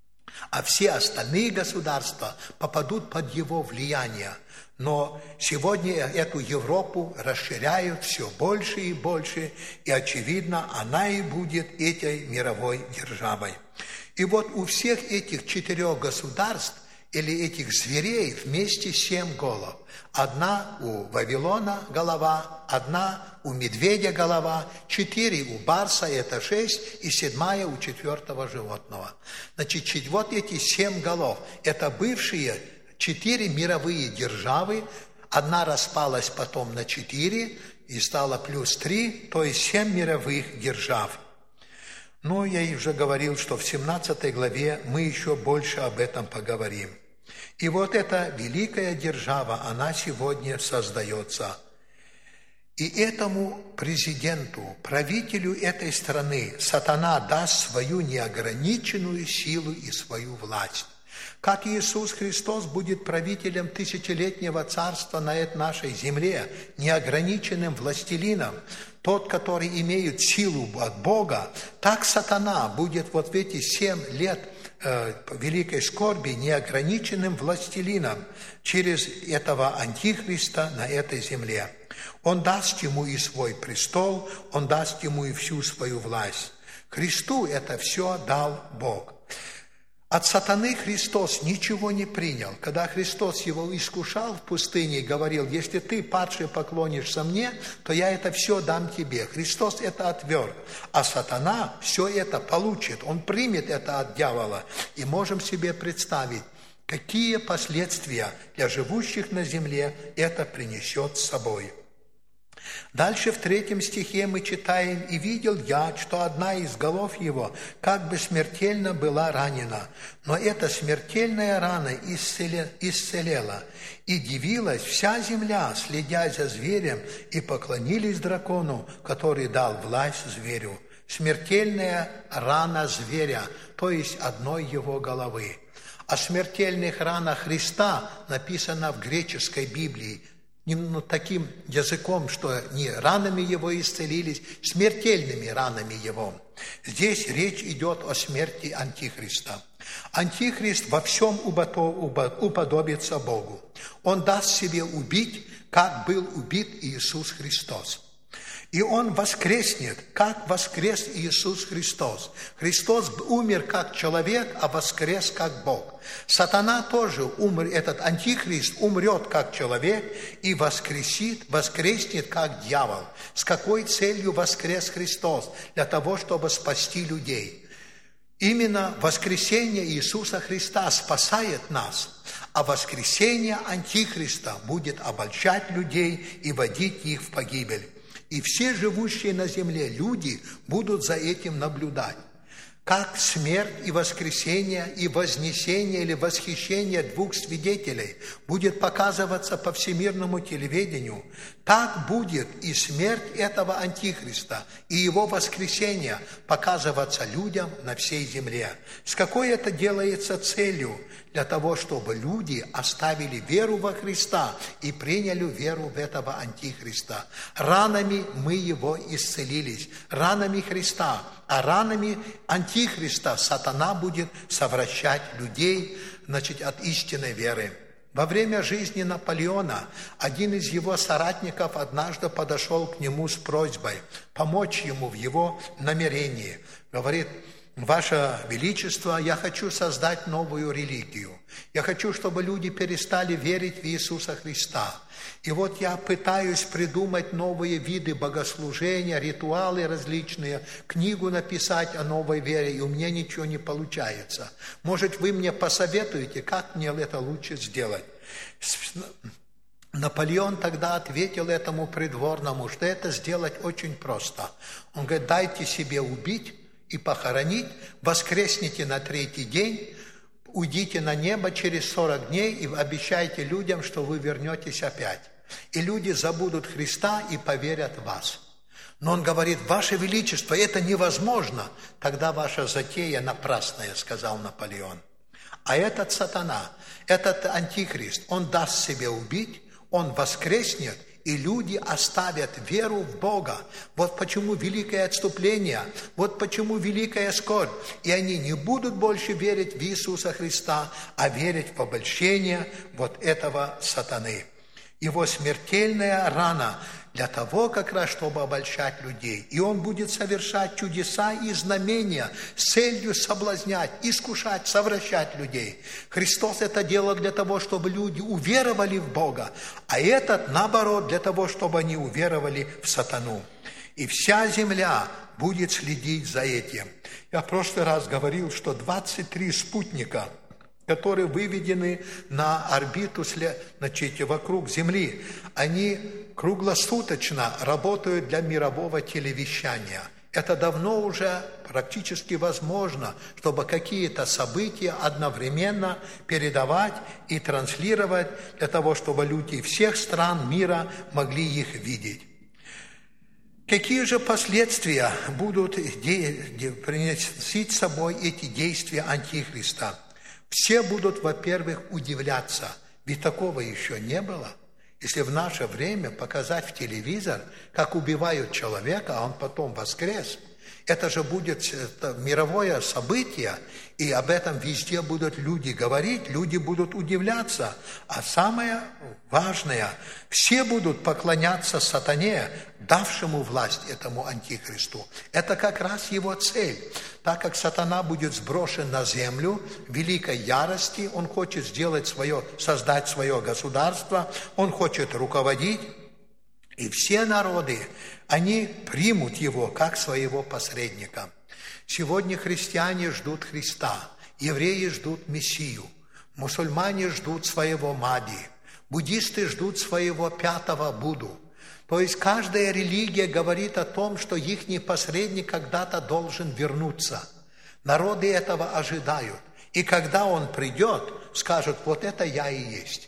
а все остальные государства попадут под его влияние. Но сегодня эту Европу расширяют все больше и больше, и, очевидно, она и будет этой мировой державой. И вот у всех этих 4 государств или этих зверей вместе 7 голов. Одна у Вавилона голова, одна у медведя голова, 4 у барса, это 6, и 7 у 4 животного. Значит, вот эти 7 голов, это бывшие 4 мировые державы, одна распалась потом на 4, и стало плюс 3, то есть 7 мировых держав. Но я уже говорил, что в 17 главе мы еще больше об этом поговорим. И вот эта великая держава, она сегодня создается. И этому президенту, правителю этой страны, сатана даст свою неограниченную силу и свою власть. Как Иисус Христос будет правителем тысячелетнего царства на этой нашей земле, неограниченным властелином, тот, который имеет силу от Бога, так сатана будет вот в эти 7 лет великой скорби неограниченным властелином через этого Антихриста на этой земле. Он даст ему и свой престол, он даст ему и всю свою власть. Христу это все дал Бог. От сатаны Христос ничего не принял. Когда Христос его искушал в пустыне и говорил: если ты, падший, поклонишься мне, то я это все дам тебе. Христос это отверг. А сатана все это получит. Он примет это от дьявола. И можем себе представить, какие последствия для живущих на земле это принесет с собой. Дальше в 3 стихе мы читаем: «И видел я, что одна из голов его как бы смертельно была ранена, но эта смертельная рана исцелела, и дивилась вся земля, следя за зверем, и поклонились дракону, который дал власть зверю». Смертельная рана зверя, то есть одной его головы. О смертельных ранах Христа написано в греческой Библии, таким языком, что не ранами его исцелились, смертельными ранами его. Здесь речь идет о смерти Антихриста. Антихрист во всем уподобится Богу. Он даст себе убить, как был убит Иисус Христос. И Он воскреснет, как воскрес Иисус Христос. Христос умер как человек, а воскрес как Бог. Сатана тоже этот Антихрист умрет как человек и воскреснет как дьявол. С какой целью воскрес Христос? Для того, чтобы спасти людей. Именно воскресение Иисуса Христа спасает нас, а воскресение Антихриста будет обольщать людей и водить их в погибель. И все живущие на земле люди будут за этим наблюдать. Как смерть и воскресение, и вознесение или восхищение 2 свидетелей будет показываться по всемирному телевидению, так будет и смерть этого Антихриста, и его воскресение показываться людям на всей земле. С какой это делается целью? Для того, чтобы люди оставили веру во Христа и приняли веру в этого Антихриста. Ранами мы его исцелились, ранами Христа, а ранами Антихриста сатана будет совращать людей, от истинной веры. Во время жизни Наполеона один из его соратников однажды подошел к нему с просьбой помочь ему в его намерении. Говорит: Ваше Величество, я хочу создать новую религию. Я хочу, чтобы люди перестали верить в Иисуса Христа. И вот я пытаюсь придумать новые виды богослужения, ритуалы различные, книгу написать о новой вере, и у меня ничего не получается. Может, вы мне посоветуете, как мне это лучше сделать? Наполеон тогда ответил этому придворному, что это сделать очень просто. Он говорит, дайте себе убить и похоронить, воскресните на 3-й день, уйдите на небо через 40 дней и обещайте людям, что вы вернетесь опять. И люди забудут Христа и поверят в вас. Но он говорит, Ваше Величество, это невозможно. Тогда ваша затея напрасная, сказал Наполеон. А этот сатана, этот антихрист, он даст себе убить, он воскреснет, и люди оставят веру в Бога. Вот почему великое отступление, вот почему великая скорбь. И они не будут больше верить в Иисуса Христа, а верить в обольщение вот этого сатаны. Его смертельная рана для того, как раз, чтобы обольщать людей. И он будет совершать чудеса и знамения с целью соблазнять, искушать, совращать людей. Христос это делал для того, чтобы люди уверовали в Бога, а этот, наоборот, для того, чтобы они уверовали в сатану. И вся земля будет следить за этим. Я в прошлый раз говорил, что 23 спутника, которые выведены на орбиту, вокруг Земли, они круглосуточно работают для мирового телевещания. Это давно уже практически возможно, чтобы какие-то события одновременно передавать и транслировать, для того, чтобы люди всех стран мира могли их видеть. Какие же последствия будут приносить с собой эти действия Антихриста? Все будут, во-первых, удивляться, ведь такого еще не было. Если в наше время показать в телевизор, как убивают человека, а он потом воскрес, это же будет мировое событие, и об этом везде будут люди говорить, люди будут удивляться. А самое важное, все будут поклоняться сатане, давшему власть этому антихристу. Это как раз его цель. Так как сатана будет сброшен на землю в великой ярости, он хочет создать свое государство, он хочет руководить. И все народы, они примут его как своего посредника. Сегодня христиане ждут Христа, евреи ждут Мессию, мусульмане ждут своего Махди, буддисты ждут своего 5-го Будду. То есть каждая религия говорит о том, что ихний посредник когда-то должен вернуться. Народы этого ожидают. И когда он придет, скажут, вот это я и есть.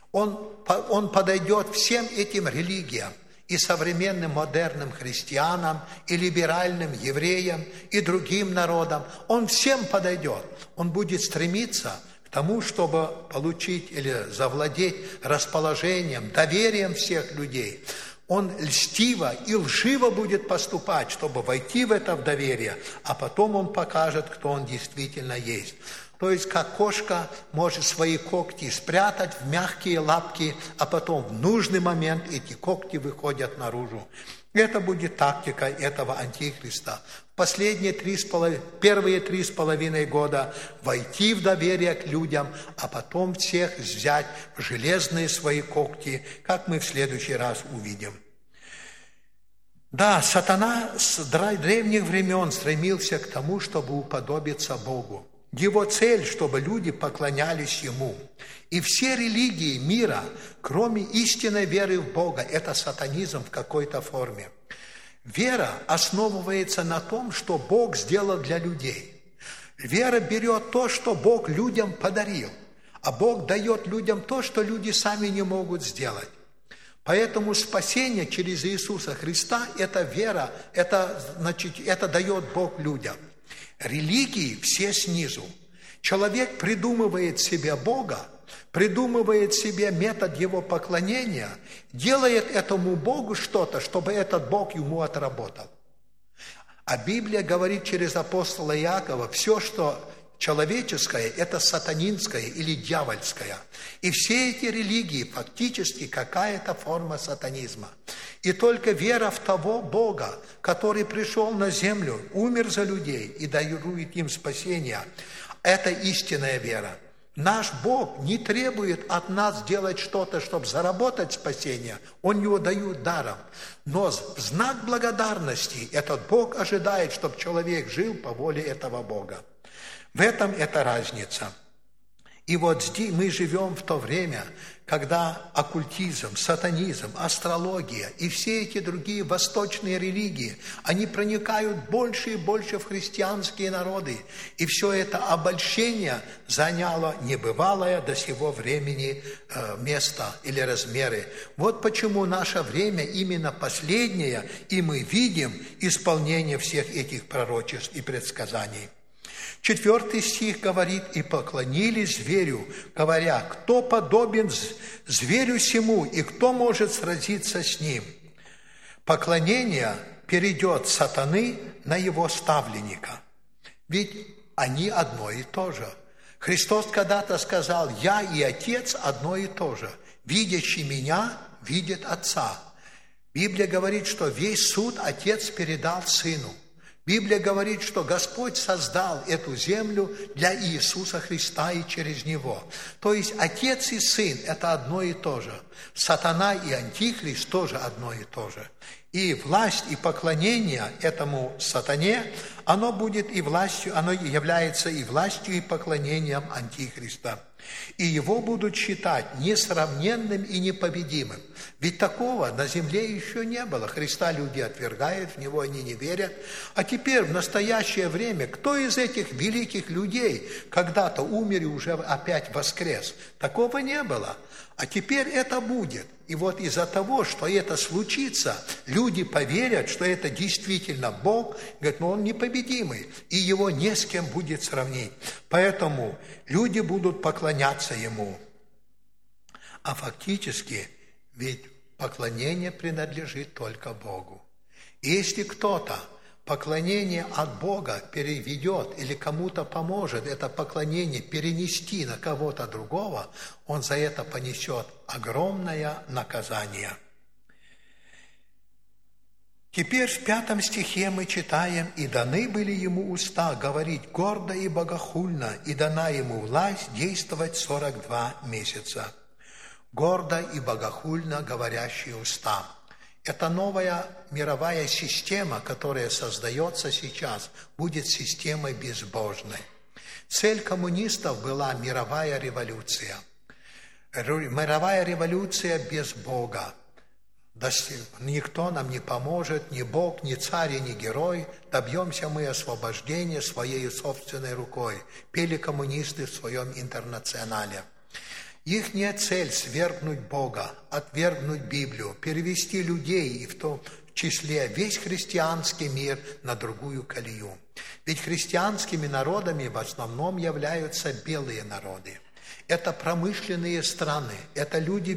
Он подойдет всем этим религиям, и современным модерным христианам, и либеральным евреям, и другим народам. Он всем подойдет. Он будет стремиться к тому, чтобы получить или завладеть расположением, доверием всех людей. Он льстиво и лживо будет поступать, чтобы войти в это доверие, а потом он покажет, кто он действительно есть. То есть, как кошка может свои когти спрятать в мягкие лапки, а потом в нужный момент эти когти выходят наружу. Это будет тактика этого антихриста. Первые 3,5 года войти в доверие к людям, а потом всех взять в железные свои когти, как мы в следующий раз увидим. Да, сатана с древних времен стремился к тому, чтобы уподобиться Богу. Его цель, чтобы люди поклонялись Ему. И все религии мира, кроме истинной веры в Бога, это сатанизм в какой-то форме. Вера основывается на том, что Бог сделал для людей. Вера берет то, что Бог людям подарил, а Бог дает людям то, что люди сами не могут сделать. Поэтому спасение через Иисуса Христа – это вера, это дает Бог людям. Религии все снизу. Человек придумывает себе Бога, придумывает себе метод его поклонения, делает этому Богу что-то, чтобы этот Бог ему отработал. А Библия говорит через апостола Иакова, все, что человеческое, это сатанинское или дьявольское. И все эти религии фактически какая-то форма сатанизма. И только вера в того Бога, который пришел на землю, умер за людей и дарует им спасение, это истинная вера. Наш Бог не требует от нас делать что-то, чтобы заработать спасение. Он его дает даром. Но в знак благодарности этот Бог ожидает, чтобы человек жил по воле этого Бога. В этом эта разница. И вот здесь мы живем в то время, когда оккультизм, сатанизм, астрология и все эти другие восточные религии, они проникают больше и больше в христианские народы. И все это обольщение заняло небывалое до сего времени место или размеры. Вот почему наше время именно последнее, и мы видим исполнение всех этих пророчеств и предсказаний. 4 стих говорит: «И поклонились зверю, говоря, кто подобен зверю сему, и кто может сразиться с ним?» Поклонение перейдет с сатаны на его ставленника. Ведь они одно и то же. Христос когда-то сказал: «Я и Отец одно и то же. Видящий Меня видит Отца». Библия говорит, что весь суд Отец передал Сыну. Библия говорит, что Господь создал эту землю для Иисуса Христа и через Него. То есть Отец и Сын – это одно и то же. Сатана и Антихрист тоже одно и то же. И власть, и поклонение этому сатане, оно будет и властью, оно является и властью, и поклонением Антихриста. И его будут считать несравненным и непобедимым. Ведь такого на земле еще не было. Христа люди отвергают, в Него они не верят. А теперь, в настоящее время, кто из этих великих людей когда-то умер и уже опять воскрес? Такого не было. А теперь это будет. И вот из-за того, что это случится, люди поверят, что это действительно Бог, говорят, но Он непобедимый, и Его не с кем будет сравнить. Поэтому люди будут поклоняться Ему. А фактически, ведь поклонение принадлежит только Богу. И если кто-то поклонение от Бога переведет или кому-то поможет это поклонение перенести на кого-то другого, он за это понесет огромное наказание. Теперь в 5 стихе мы читаем: «И даны были ему уста говорить гордо и богохульно, и дана ему власть действовать 42 месяца». Гордо и богохульно говорящие уста. Это новая мировая система, которая создается сейчас, будет системой безбожной. Цель коммунистов была мировая революция. Мировая революция без Бога. Никто нам не поможет, ни Бог, ни царь, ни герой. Добьемся мы освобождения своей собственной рукой. Пели коммунисты в своем интернационале. Ихняя цель – свергнуть Бога, отвергнуть Библию, перевести людей, и в том числе весь христианский мир, на другую колею. Ведь христианскими народами в основном являются белые народы. Это промышленные страны, это люди,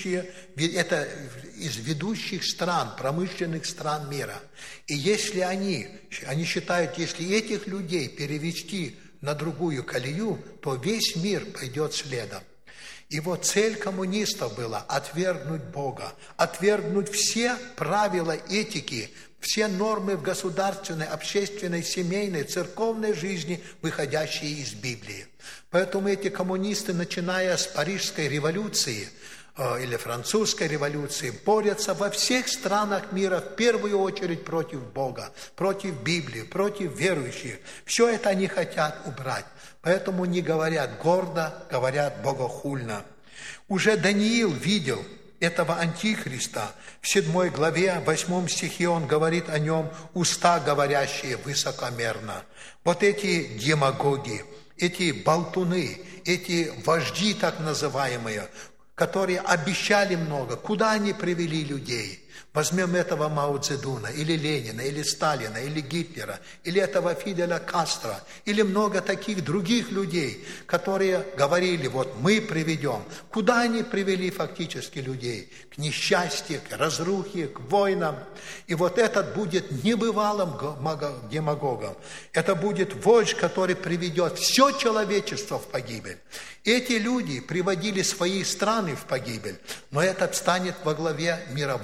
это из ведущих стран, промышленных стран мира. И если они считают, если этих людей перевести на другую колею, то весь мир пойдет следом. И вот цель коммунистов была отвергнуть Бога, отвергнуть все правила этики, все нормы в государственной, общественной, семейной, церковной жизни, выходящие из Библии. Поэтому эти коммунисты, начиная с Парижской революции или Французской революции, борются во всех странах мира в первую очередь против Бога, против Библии, против верующих. Все это они хотят убрать. Поэтому не говорят гордо, говорят богохульно. Уже Даниил видел этого антихриста. В 7 главе, 8 стихе он говорит о нем: «Уста, говорящие высокомерно». Вот эти демагоги, эти болтуны, эти вожди так называемые, которые обещали много, куда они привели людей? Возьмем этого Мао Цзэдуна, или Ленина, или Сталина, или Гитлера, или этого Фиделя Кастро, или много таких других людей, которые говорили, вот мы приведем. Куда они привели фактически людей? К несчастью, к разрухе, к войнам. И вот этот будет небывалым демагогом. Это будет вождь, который приведет все человечество в погибель. Эти люди приводили свои страны в погибель, но этот станет во главе мировой державы,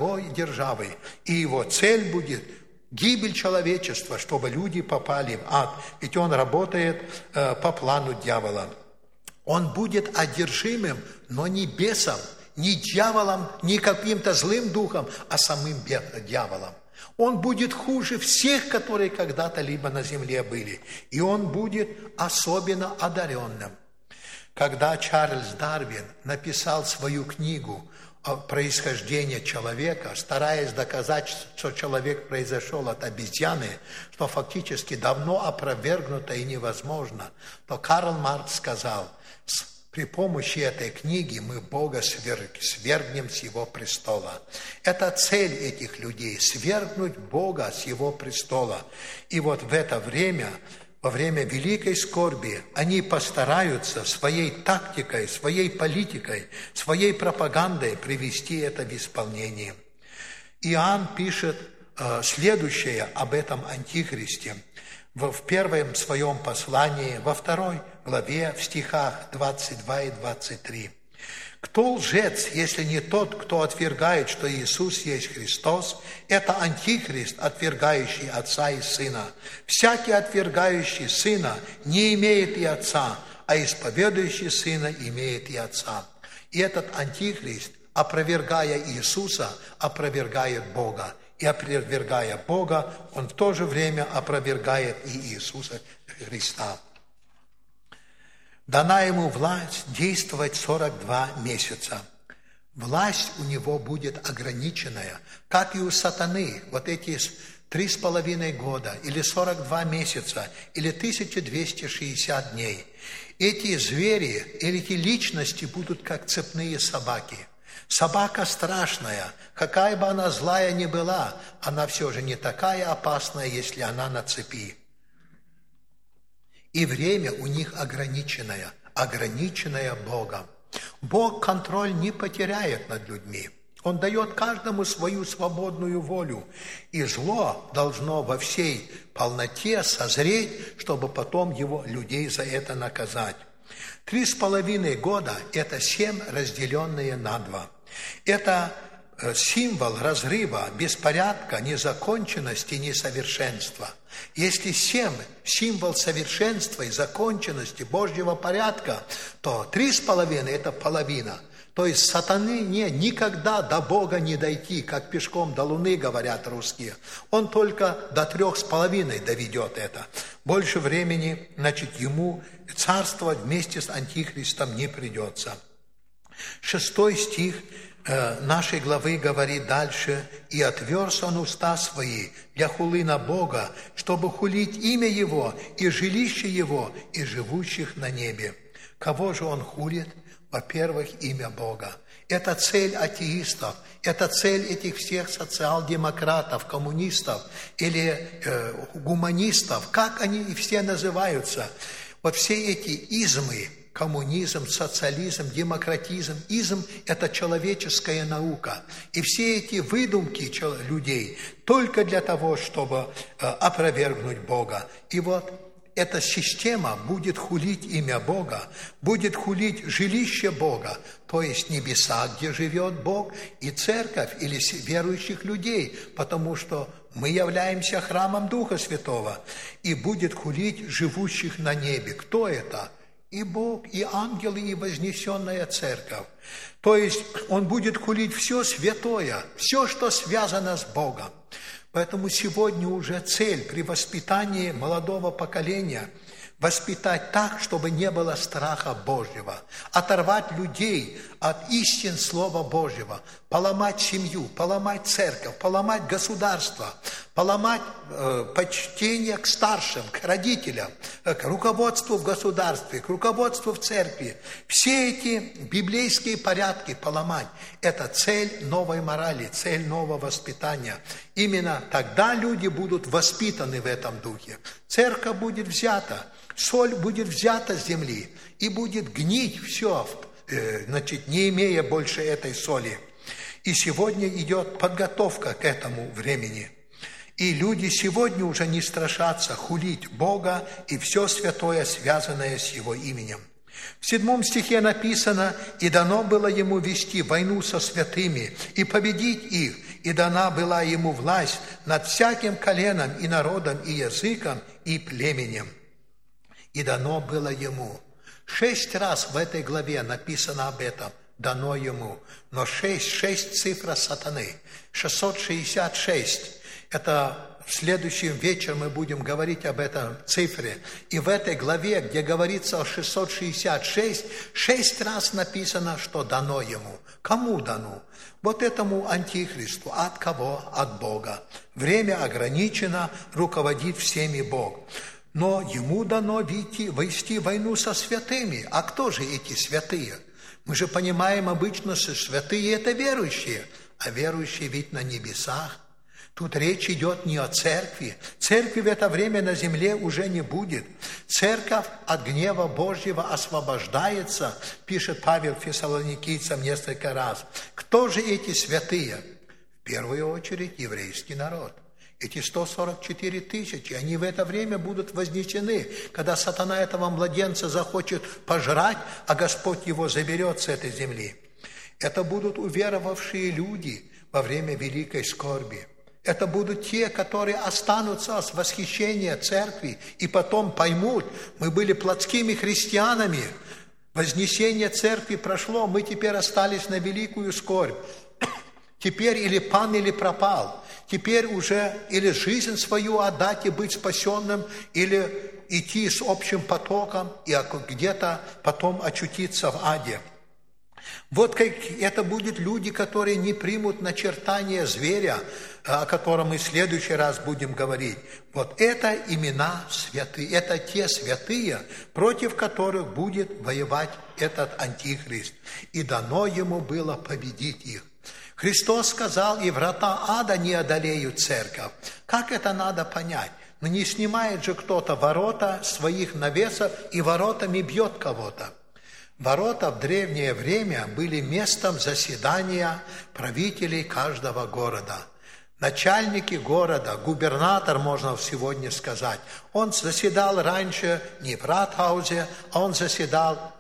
державой, и его цель будет гибель человечества, чтобы люди попали в ад, ведь он работает по плану дьявола. Он будет одержимым, но не бесом, не дьяволом, не каким-то злым духом, а самым дьяволом. Он будет хуже всех, которые когда-то либо на земле были. И он будет особенно одаренным. Когда Чарльз Дарвин написал свою книгу о происхождении человека, стараясь доказать, что человек произошел от обезьяны, что фактически давно опровергнуто и невозможно, то Карл Маркс сказал: при помощи этой книги мы Бога свергнем с Его престола. Это цель этих людей – свергнуть Бога с Его престола. И вот в это время, во время великой скорби, они постараются своей тактикой, своей политикой, своей пропагандой привести это в исполнение. Иоанн пишет следующее об этом антихристе. В первом своем послании, во 2 главе, в стихах 22 и 23. «Кто лжец, если не тот, кто отвергает, что Иисус есть Христос? Это антихрист, отвергающий Отца и Сына. Всякий, отвергающий Сына, не имеет и Отца, а исповедующий Сына имеет и Отца». И этот антихрист, опровергая Иисуса, опровергает Бога. И опровергая Бога, он в то же время опровергает и Иисуса Христа. Дана ему власть действовать 42 месяца. Власть у него будет ограниченная, как и у сатаны. Вот эти 3,5 года, или 42 месяца, или 1260 дней. Эти звери, или эти личности будут как цепные собаки. Собака страшная, какая бы она злая ни была, она все же не такая опасная, если она на цепи. И время у них ограниченное Богом. Бог контроль не потеряет над людьми. Он дает каждому свою свободную волю. И зло должно во всей полноте созреть, чтобы потом его людей за это наказать. 3,5 года – это 7, разделенные на 2. Это символ разрыва, беспорядка, незаконченности, несовершенства. Если 7 – символ совершенства и законченности Божьего порядка, то 3,5 – это половина. То есть сатаны никогда до Бога не дойти, как пешком до Луны, говорят русские. Он только до 3,5 доведет это. Больше времени, ему царствовать вместе с Антихристом не придется. 6 стих нашей главы говорит дальше: «И отверз он уста свои для хулы на Бога, чтобы хулить имя Его и жилище Его и живущих на небе». Кого же он хулит? Во-первых, имя Бога. Это цель атеистов, это цель этих всех социал-демократов, коммунистов или гуманистов, как они и все называются. Вот все эти измы, коммунизм, социализм, демократизм, изм – это человеческая наука. И все эти выдумки людей только для того, чтобы опровергнуть Бога. И вот эта система будет хулить имя Бога, будет хулить жилище Бога, то есть небеса, где живет Бог, и церковь или верующих людей, потому что мы являемся храмом Духа Святого, и будет хулить живущих на небе. Кто это? И Бог, и ангелы, и вознесенная церковь. То есть он будет хулить все святое, все, что связано с Богом. Поэтому сегодня уже цель при воспитании молодого поколения – воспитать так, чтобы не было страха Божьего, оторвать людей от истин Слова Божьего, поломать семью, поломать церковь, поломать государство, поломать почтение к старшим, к родителям, к руководству в государстве, к руководству в церкви. Все эти библейские порядки поломать – это цель новой морали, цель нового воспитания. Именно тогда люди будут воспитаны в этом духе. Церковь будет взята, соль будет взята с земли и будет гнить все, не имея больше этой соли. И сегодня идет подготовка к этому времени. И люди сегодня уже не страшатся хулить Бога и все святое, связанное с Его именем. В 7 стихе написано: «И дано было ему вести войну со святыми, и победить их, и дана была ему власть над всяким коленом и народом, и языком, и племенем. И дано было ему. 6 раз в этой главе написано об этом. Дано ему. Но 6 цифра сатаны. 666. Это в следующем вечер мы будем говорить об этом цифре. И в этой главе, где говорится о 666, 6 раз написано, что дано ему. Кому дано? Вот этому антихристу. От кого? От Бога. Время ограничено, руководит всеми Бог. Но ему дано вести войну со святыми. А кто же эти святые? Мы же понимаем обычно, что святые – это верующие. А верующие ведь на небесах. Тут речь идет не о церкви. Церкви в это время на земле уже не будет. Церковь от гнева Божьего освобождается, пишет Павел Фессалоникийцам несколько раз. Кто же эти святые? В первую очередь еврейский народ. Эти 144 тысячи, они в это время будут вознесены, когда сатана этого младенца захочет пожрать, а Господь его заберет с этой земли. Это будут уверовавшие люди во время великой скорби. Это будут те, которые останутся с восхищения церкви и потом поймут, мы были плотскими христианами, вознесение церкви прошло, мы теперь остались на великую скорбь. Теперь или пан, или пропал. Теперь уже или жизнь свою отдать и быть спасенным, или идти с общим потоком и где-то потом очутиться в аде. Вот как это будут люди, которые не примут начертание зверя, о котором мы в следующий раз будем говорить. Вот это имена святые, это те святые, против которых будет воевать этот антихрист. И дано ему было победить их. Христос сказал, и врата ада не одолеют церковь. Как это надо понять? Но не снимает же кто-то ворота своих навесов и воротами бьет кого-то. Ворота в древнее время были местом заседания правителей каждого города. Начальники города, губернатор, можно сегодня сказать, он заседал раньше не в Ратхаузе, а он заседал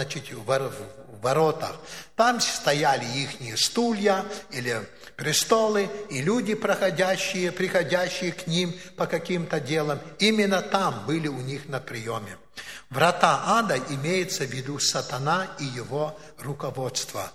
в воротах. Там стояли ихние стулья или престолы, и люди, приходящие к ним по каким-то делам, именно там были у них на приеме. Врата ада имеется в виду сатана и его руководство.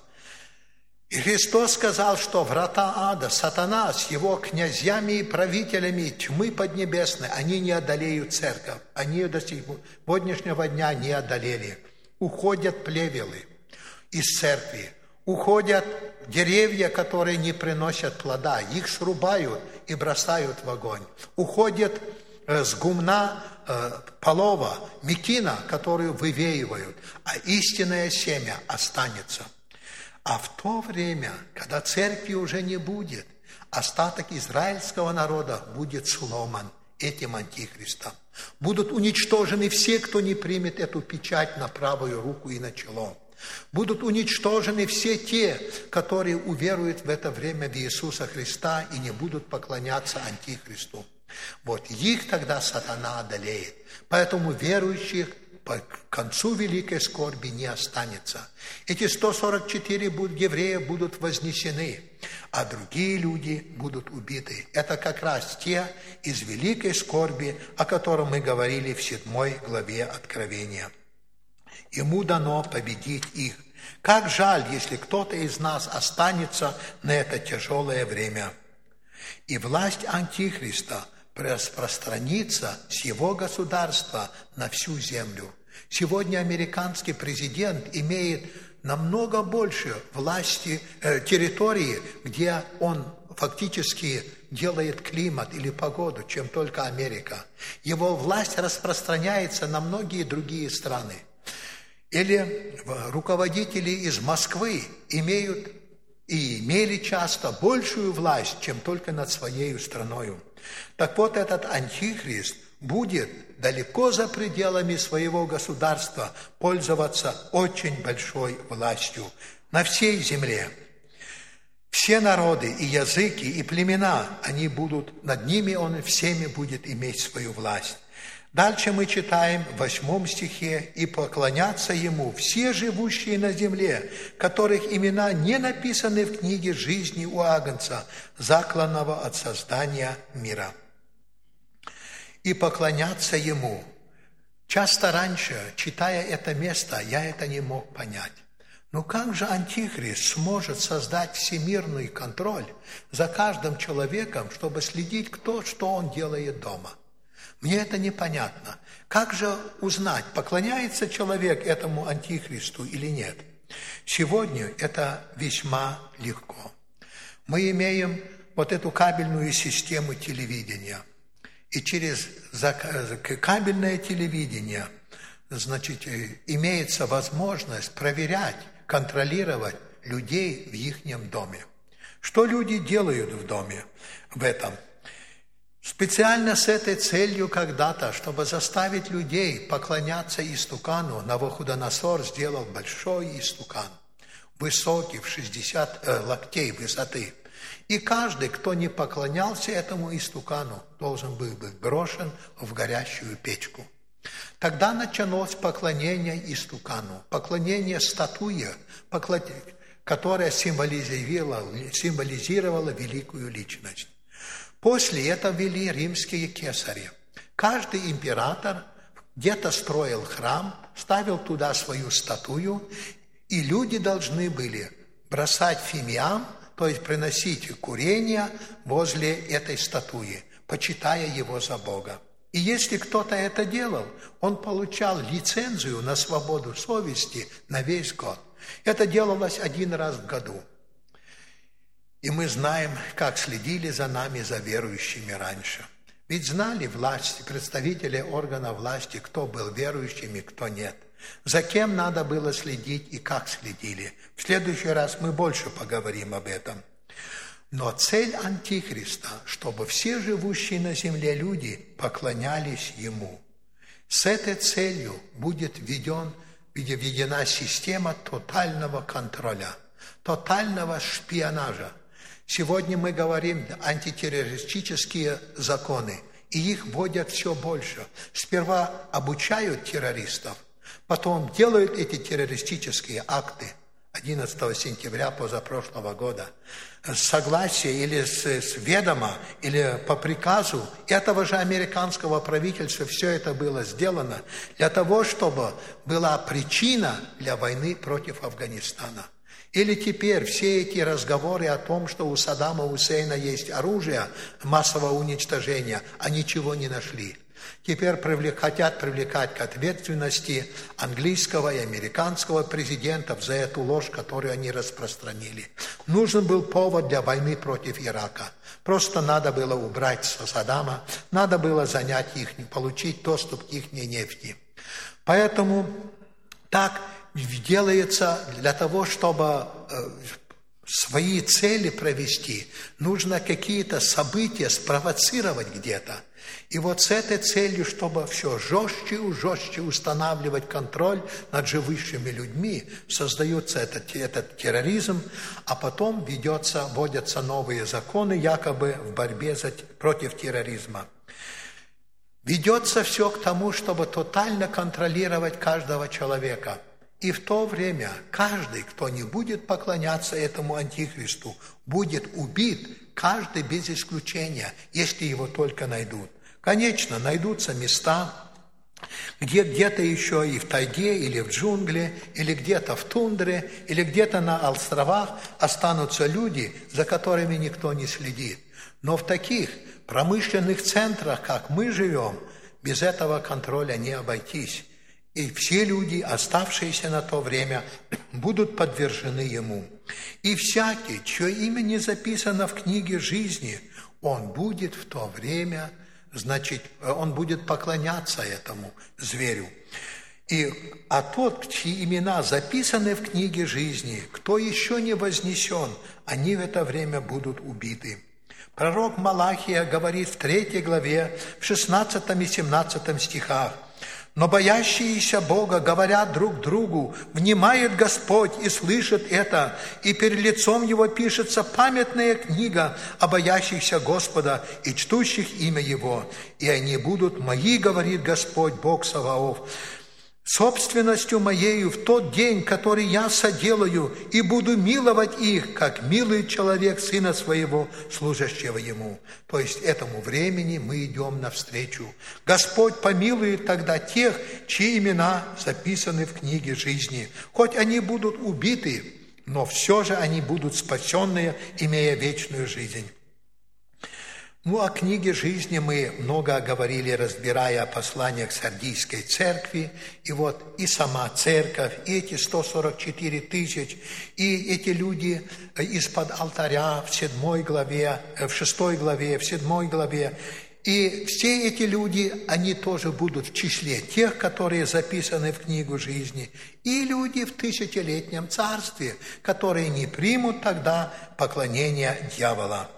И Христос сказал, что врата ада, сатана с его князьями и правителями тьмы поднебесной, они не одолеют церковь. Они до сегодняшнего дня не одолели. Уходят плевелы из церкви, уходят деревья, которые не приносят плода, их срубают и бросают в огонь. Уходят с гумна полова, мекина, которую вывеивают, а истинное семя останется. А в то время, когда церкви уже не будет, остаток израильского народа будет сломан этим антихристом. Будут уничтожены все, кто не примет эту печать на правую руку и на чело. Будут уничтожены все те, которые уверуют в это время в Иисуса Христа и не будут поклоняться антихристу. Вот их тогда сатана одолеет. Поэтому верующих по концу великой скорби не останется. Эти 144 евреев будут вознесены, а другие люди будут убиты. Это как раз те из великой скорби, о котором мы говорили в 7 главе Откровения. Ему дано победить их. Как жаль, если кто-то из нас останется на это тяжелое время. И власть антихриста распространится с его государства на всю землю. Сегодня американский президент имеет намного больше власти, территории, где он фактически делает климат или погоду, чем только Америка. Его власть распространяется на многие другие страны. Или руководители из Москвы имеют и имели часто большую власть, чем только над своей страной. Так вот, этот антихрист будет далеко за пределами своего государства пользоваться очень большой властью на всей земле. Все народы и языки, и племена, они будут, над ними он всеми будет иметь свою власть. Дальше мы читаем в 8 стихе: «И поклонятся ему все живущие на земле, которых имена не написаны в книге жизни у Агнца, закланного от создания мира». «И поклонятся ему». Часто раньше, читая это место, я это не мог понять. Но как же Антихрист сможет создать всемирный контроль за каждым человеком, чтобы следить, что он делает дома? Мне это непонятно. Как же узнать, поклоняется человек этому Антихристу или нет? Сегодня это весьма легко. Мы имеем вот эту кабельную систему телевидения. И через кабельное телевидение, значит, имеется возможность проверять, контролировать людей в их доме. Что люди делают в доме в этом? Специально с этой целью когда-то, чтобы заставить людей поклоняться истукану, Навуходоносор сделал большой истукан, высокий, в 60 локтей высоты. И каждый, кто не поклонялся этому истукану, должен был быть брошен в горящую печку. Тогда началось поклонение истукану, поклонение статуе, которая символизировала великую личность. После этого ввели римские кесари. Каждый император где-то строил храм, ставил туда свою статую, и люди должны были бросать фимиам, то есть приносить курение возле этой статуи, почитая его за Бога. И если кто-то это делал, он получал лицензию на свободу совести на весь год. Это делалось 1 раз в году. И мы знаем, как следили за нами, за верующими раньше. Ведь знали власти, представители органов власти, кто был верующим и кто нет. За кем надо было следить и как следили. В следующий раз мы больше поговорим об этом. Но цель Антихриста, чтобы все живущие на земле люди поклонялись ему. С этой целью будет введена система тотального контроля, тотального шпионажа. Сегодня мы говорим антитеррористические законы, и их вводят все больше. Сперва обучают террористов, потом делают эти террористические акты. 11 сентября позапрошлого года, с согласия или с ведома, или по приказу этого же американского правительства все это было сделано для того, чтобы была причина для войны против Афганистана. Или теперь все эти разговоры о том, что у Саддама Хусейна есть оружие массового уничтожения, а ничего не нашли. Теперь хотят привлекать к ответственности английского и американского президентов за эту ложь, которую они распространили. Нужен был повод для войны против Ирака. Просто надо было убрать Саддама, надо было занять их, получить доступ к их нефти. Поэтому так делается для того, чтобы свои цели провести, нужно какие-то события спровоцировать где-то. И вот с этой целью, чтобы все жестче и жестче устанавливать контроль над живущими людьми, создается этот терроризм, а потом вводятся новые законы якобы в борьбе против терроризма. Ведется все к тому, чтобы тотально контролировать каждого человека. И в то время каждый, кто не будет поклоняться этому Антихристу, будет убит, каждый без исключения, если его только найдут. Конечно, найдутся места, где где-то еще и в тайге, или в джунгле, или где-то в тундре, или где-то на островах останутся люди, за которыми никто не следит. Но в таких промышленных центрах, как мы живем, без этого контроля не обойтись. И все люди, оставшиеся на то время, будут подвержены ему. И всякий, чье имя не записано в книге жизни, он будет в то время, он будет поклоняться этому зверю. А тот, чьи имена записаны в книге жизни, кто еще не вознесен, они в это время будут убиты. Пророк Малахия говорит в 3 главе, в 16 и 17 стихах: Но боящиеся Бога говорят друг другу: внимает Господь и слышит это, и перед лицом Его пишется памятная книга о боящихся Господа и чтущих имя Его. И они будут мои, говорит Господь, Бог Саваоф, собственностью моею в тот день, который я соделаю, и буду миловать их, как милует человек сына своего, служащего ему». То есть этому времени мы идем навстречу. Господь помилует тогда тех, чьи имена записаны в книге жизни. Хоть они будут убиты, но все же они будут спасенные, имея вечную жизнь. Ну, о книге жизни мы много говорили, разбирая послание к Сардийской церкви. И вот и сама церковь, и эти 144 тысяч, и эти люди из-под алтаря в 6 главе, в 7 главе. И все эти люди, они тоже будут в числе тех, которые записаны в книгу жизни. И люди в тысячелетнем царстве, которые не примут тогда поклонения дьявола.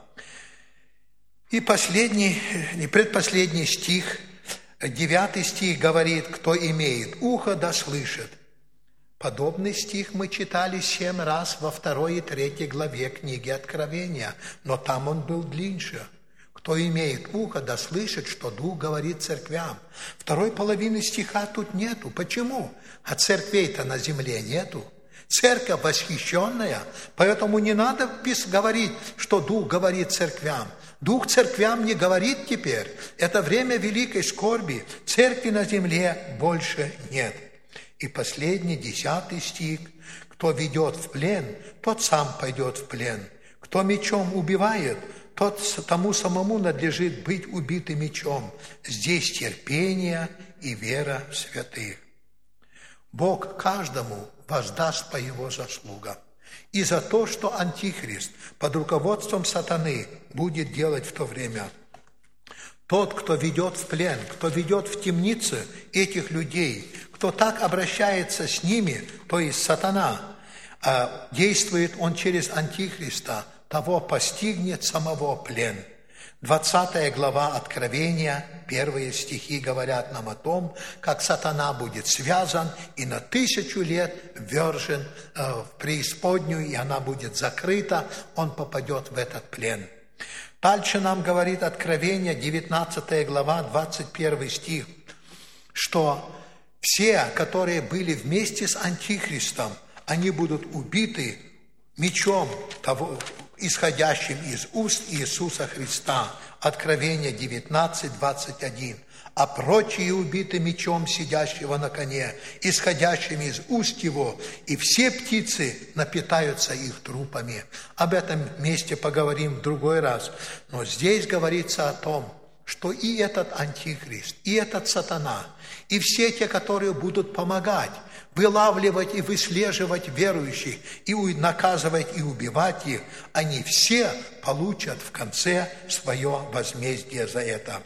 И предпоследний стих, 9 стих говорит: «Кто имеет ухо, да слышит». Подобный стих мы читали 7 раз во 2 и 3 главе книги Откровения, но там он был длиннее. «Кто имеет ухо, да слышит, что Дух говорит церквям». Второй половины стиха тут нету. Почему? А церквей-то на земле нету. Церковь восхищенная, поэтому не надо говорить, что Дух говорит церквям. Дух церквям не говорит теперь. Это время великой скорби. Церкви на земле больше нет. И последний, 10 стих. «Кто ведет в плен, тот сам пойдет в плен. Кто мечом убивает, тому самому надлежит быть убитым мечом. Здесь терпение и вера в святых». Бог каждому воздаст по его заслугам. И за то, что Антихрист под руководством сатаны будет делать в то время. Тот, кто ведет в плен, кто ведет в темницы этих людей, кто так обращается с ними, то есть сатана, действует он через Антихриста, того постигнет самого плен. 20 глава Откровения, 1 стихи говорят нам о том, как сатана будет связан и на 1000 лет ввержен в преисподнюю, и она будет закрыта, он попадет в этот плен. Дальше нам говорит Откровение, 19 глава, 21 стих, что все, которые были вместе с Антихристом, они будут убиты мечом исходящим из уст Иисуса Христа. Откровение 19, 21. «А прочие убиты мечом сидящего на коне, исходящим из уст его, и все птицы напитаются их трупами». Об этом месте поговорим в другой раз. Но здесь говорится о том, что и этот Антихрист, и этот сатана, и все те, которые будут помогать, вылавливать и выслеживать верующих, и наказывать и убивать их, они все получат в конце свое возмездие за это.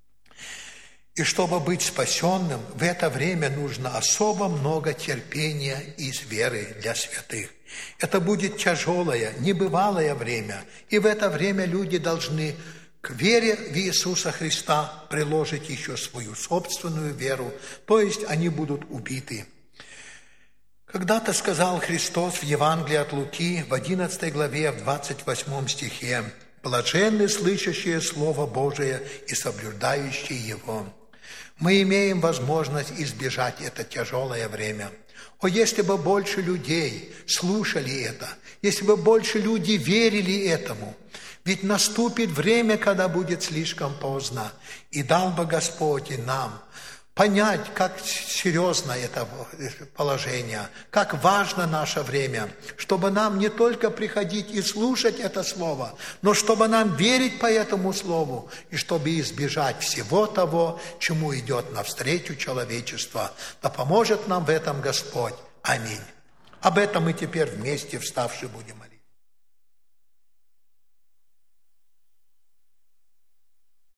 И чтобы быть спасенным, в это время нужно особо много терпения из веры для святых. Это будет тяжелое, небывалое время, и в это время люди должны к вере в Иисуса Христа приложить еще свою собственную веру, то есть они будут убиты. Когда-то сказал Христос в Евангелии от Луки в 11 главе, в 28 стихе: «Блаженны слышащие Слово Божие и соблюдающие его». Мы имеем возможность избежать это тяжелое время. О, если бы больше людей слушали это, если бы больше людей верили этому, ведь наступит время, когда будет слишком поздно, и дал бы Господь и нам понять, как серьезно это положение, как важно наше время, чтобы нам не только приходить и слушать это Слово, но чтобы нам верить по этому Слову, и чтобы избежать всего того, чему идет навстречу человечество. Да поможет нам в этом Господь. Аминь. Об этом мы теперь вместе вставши будем.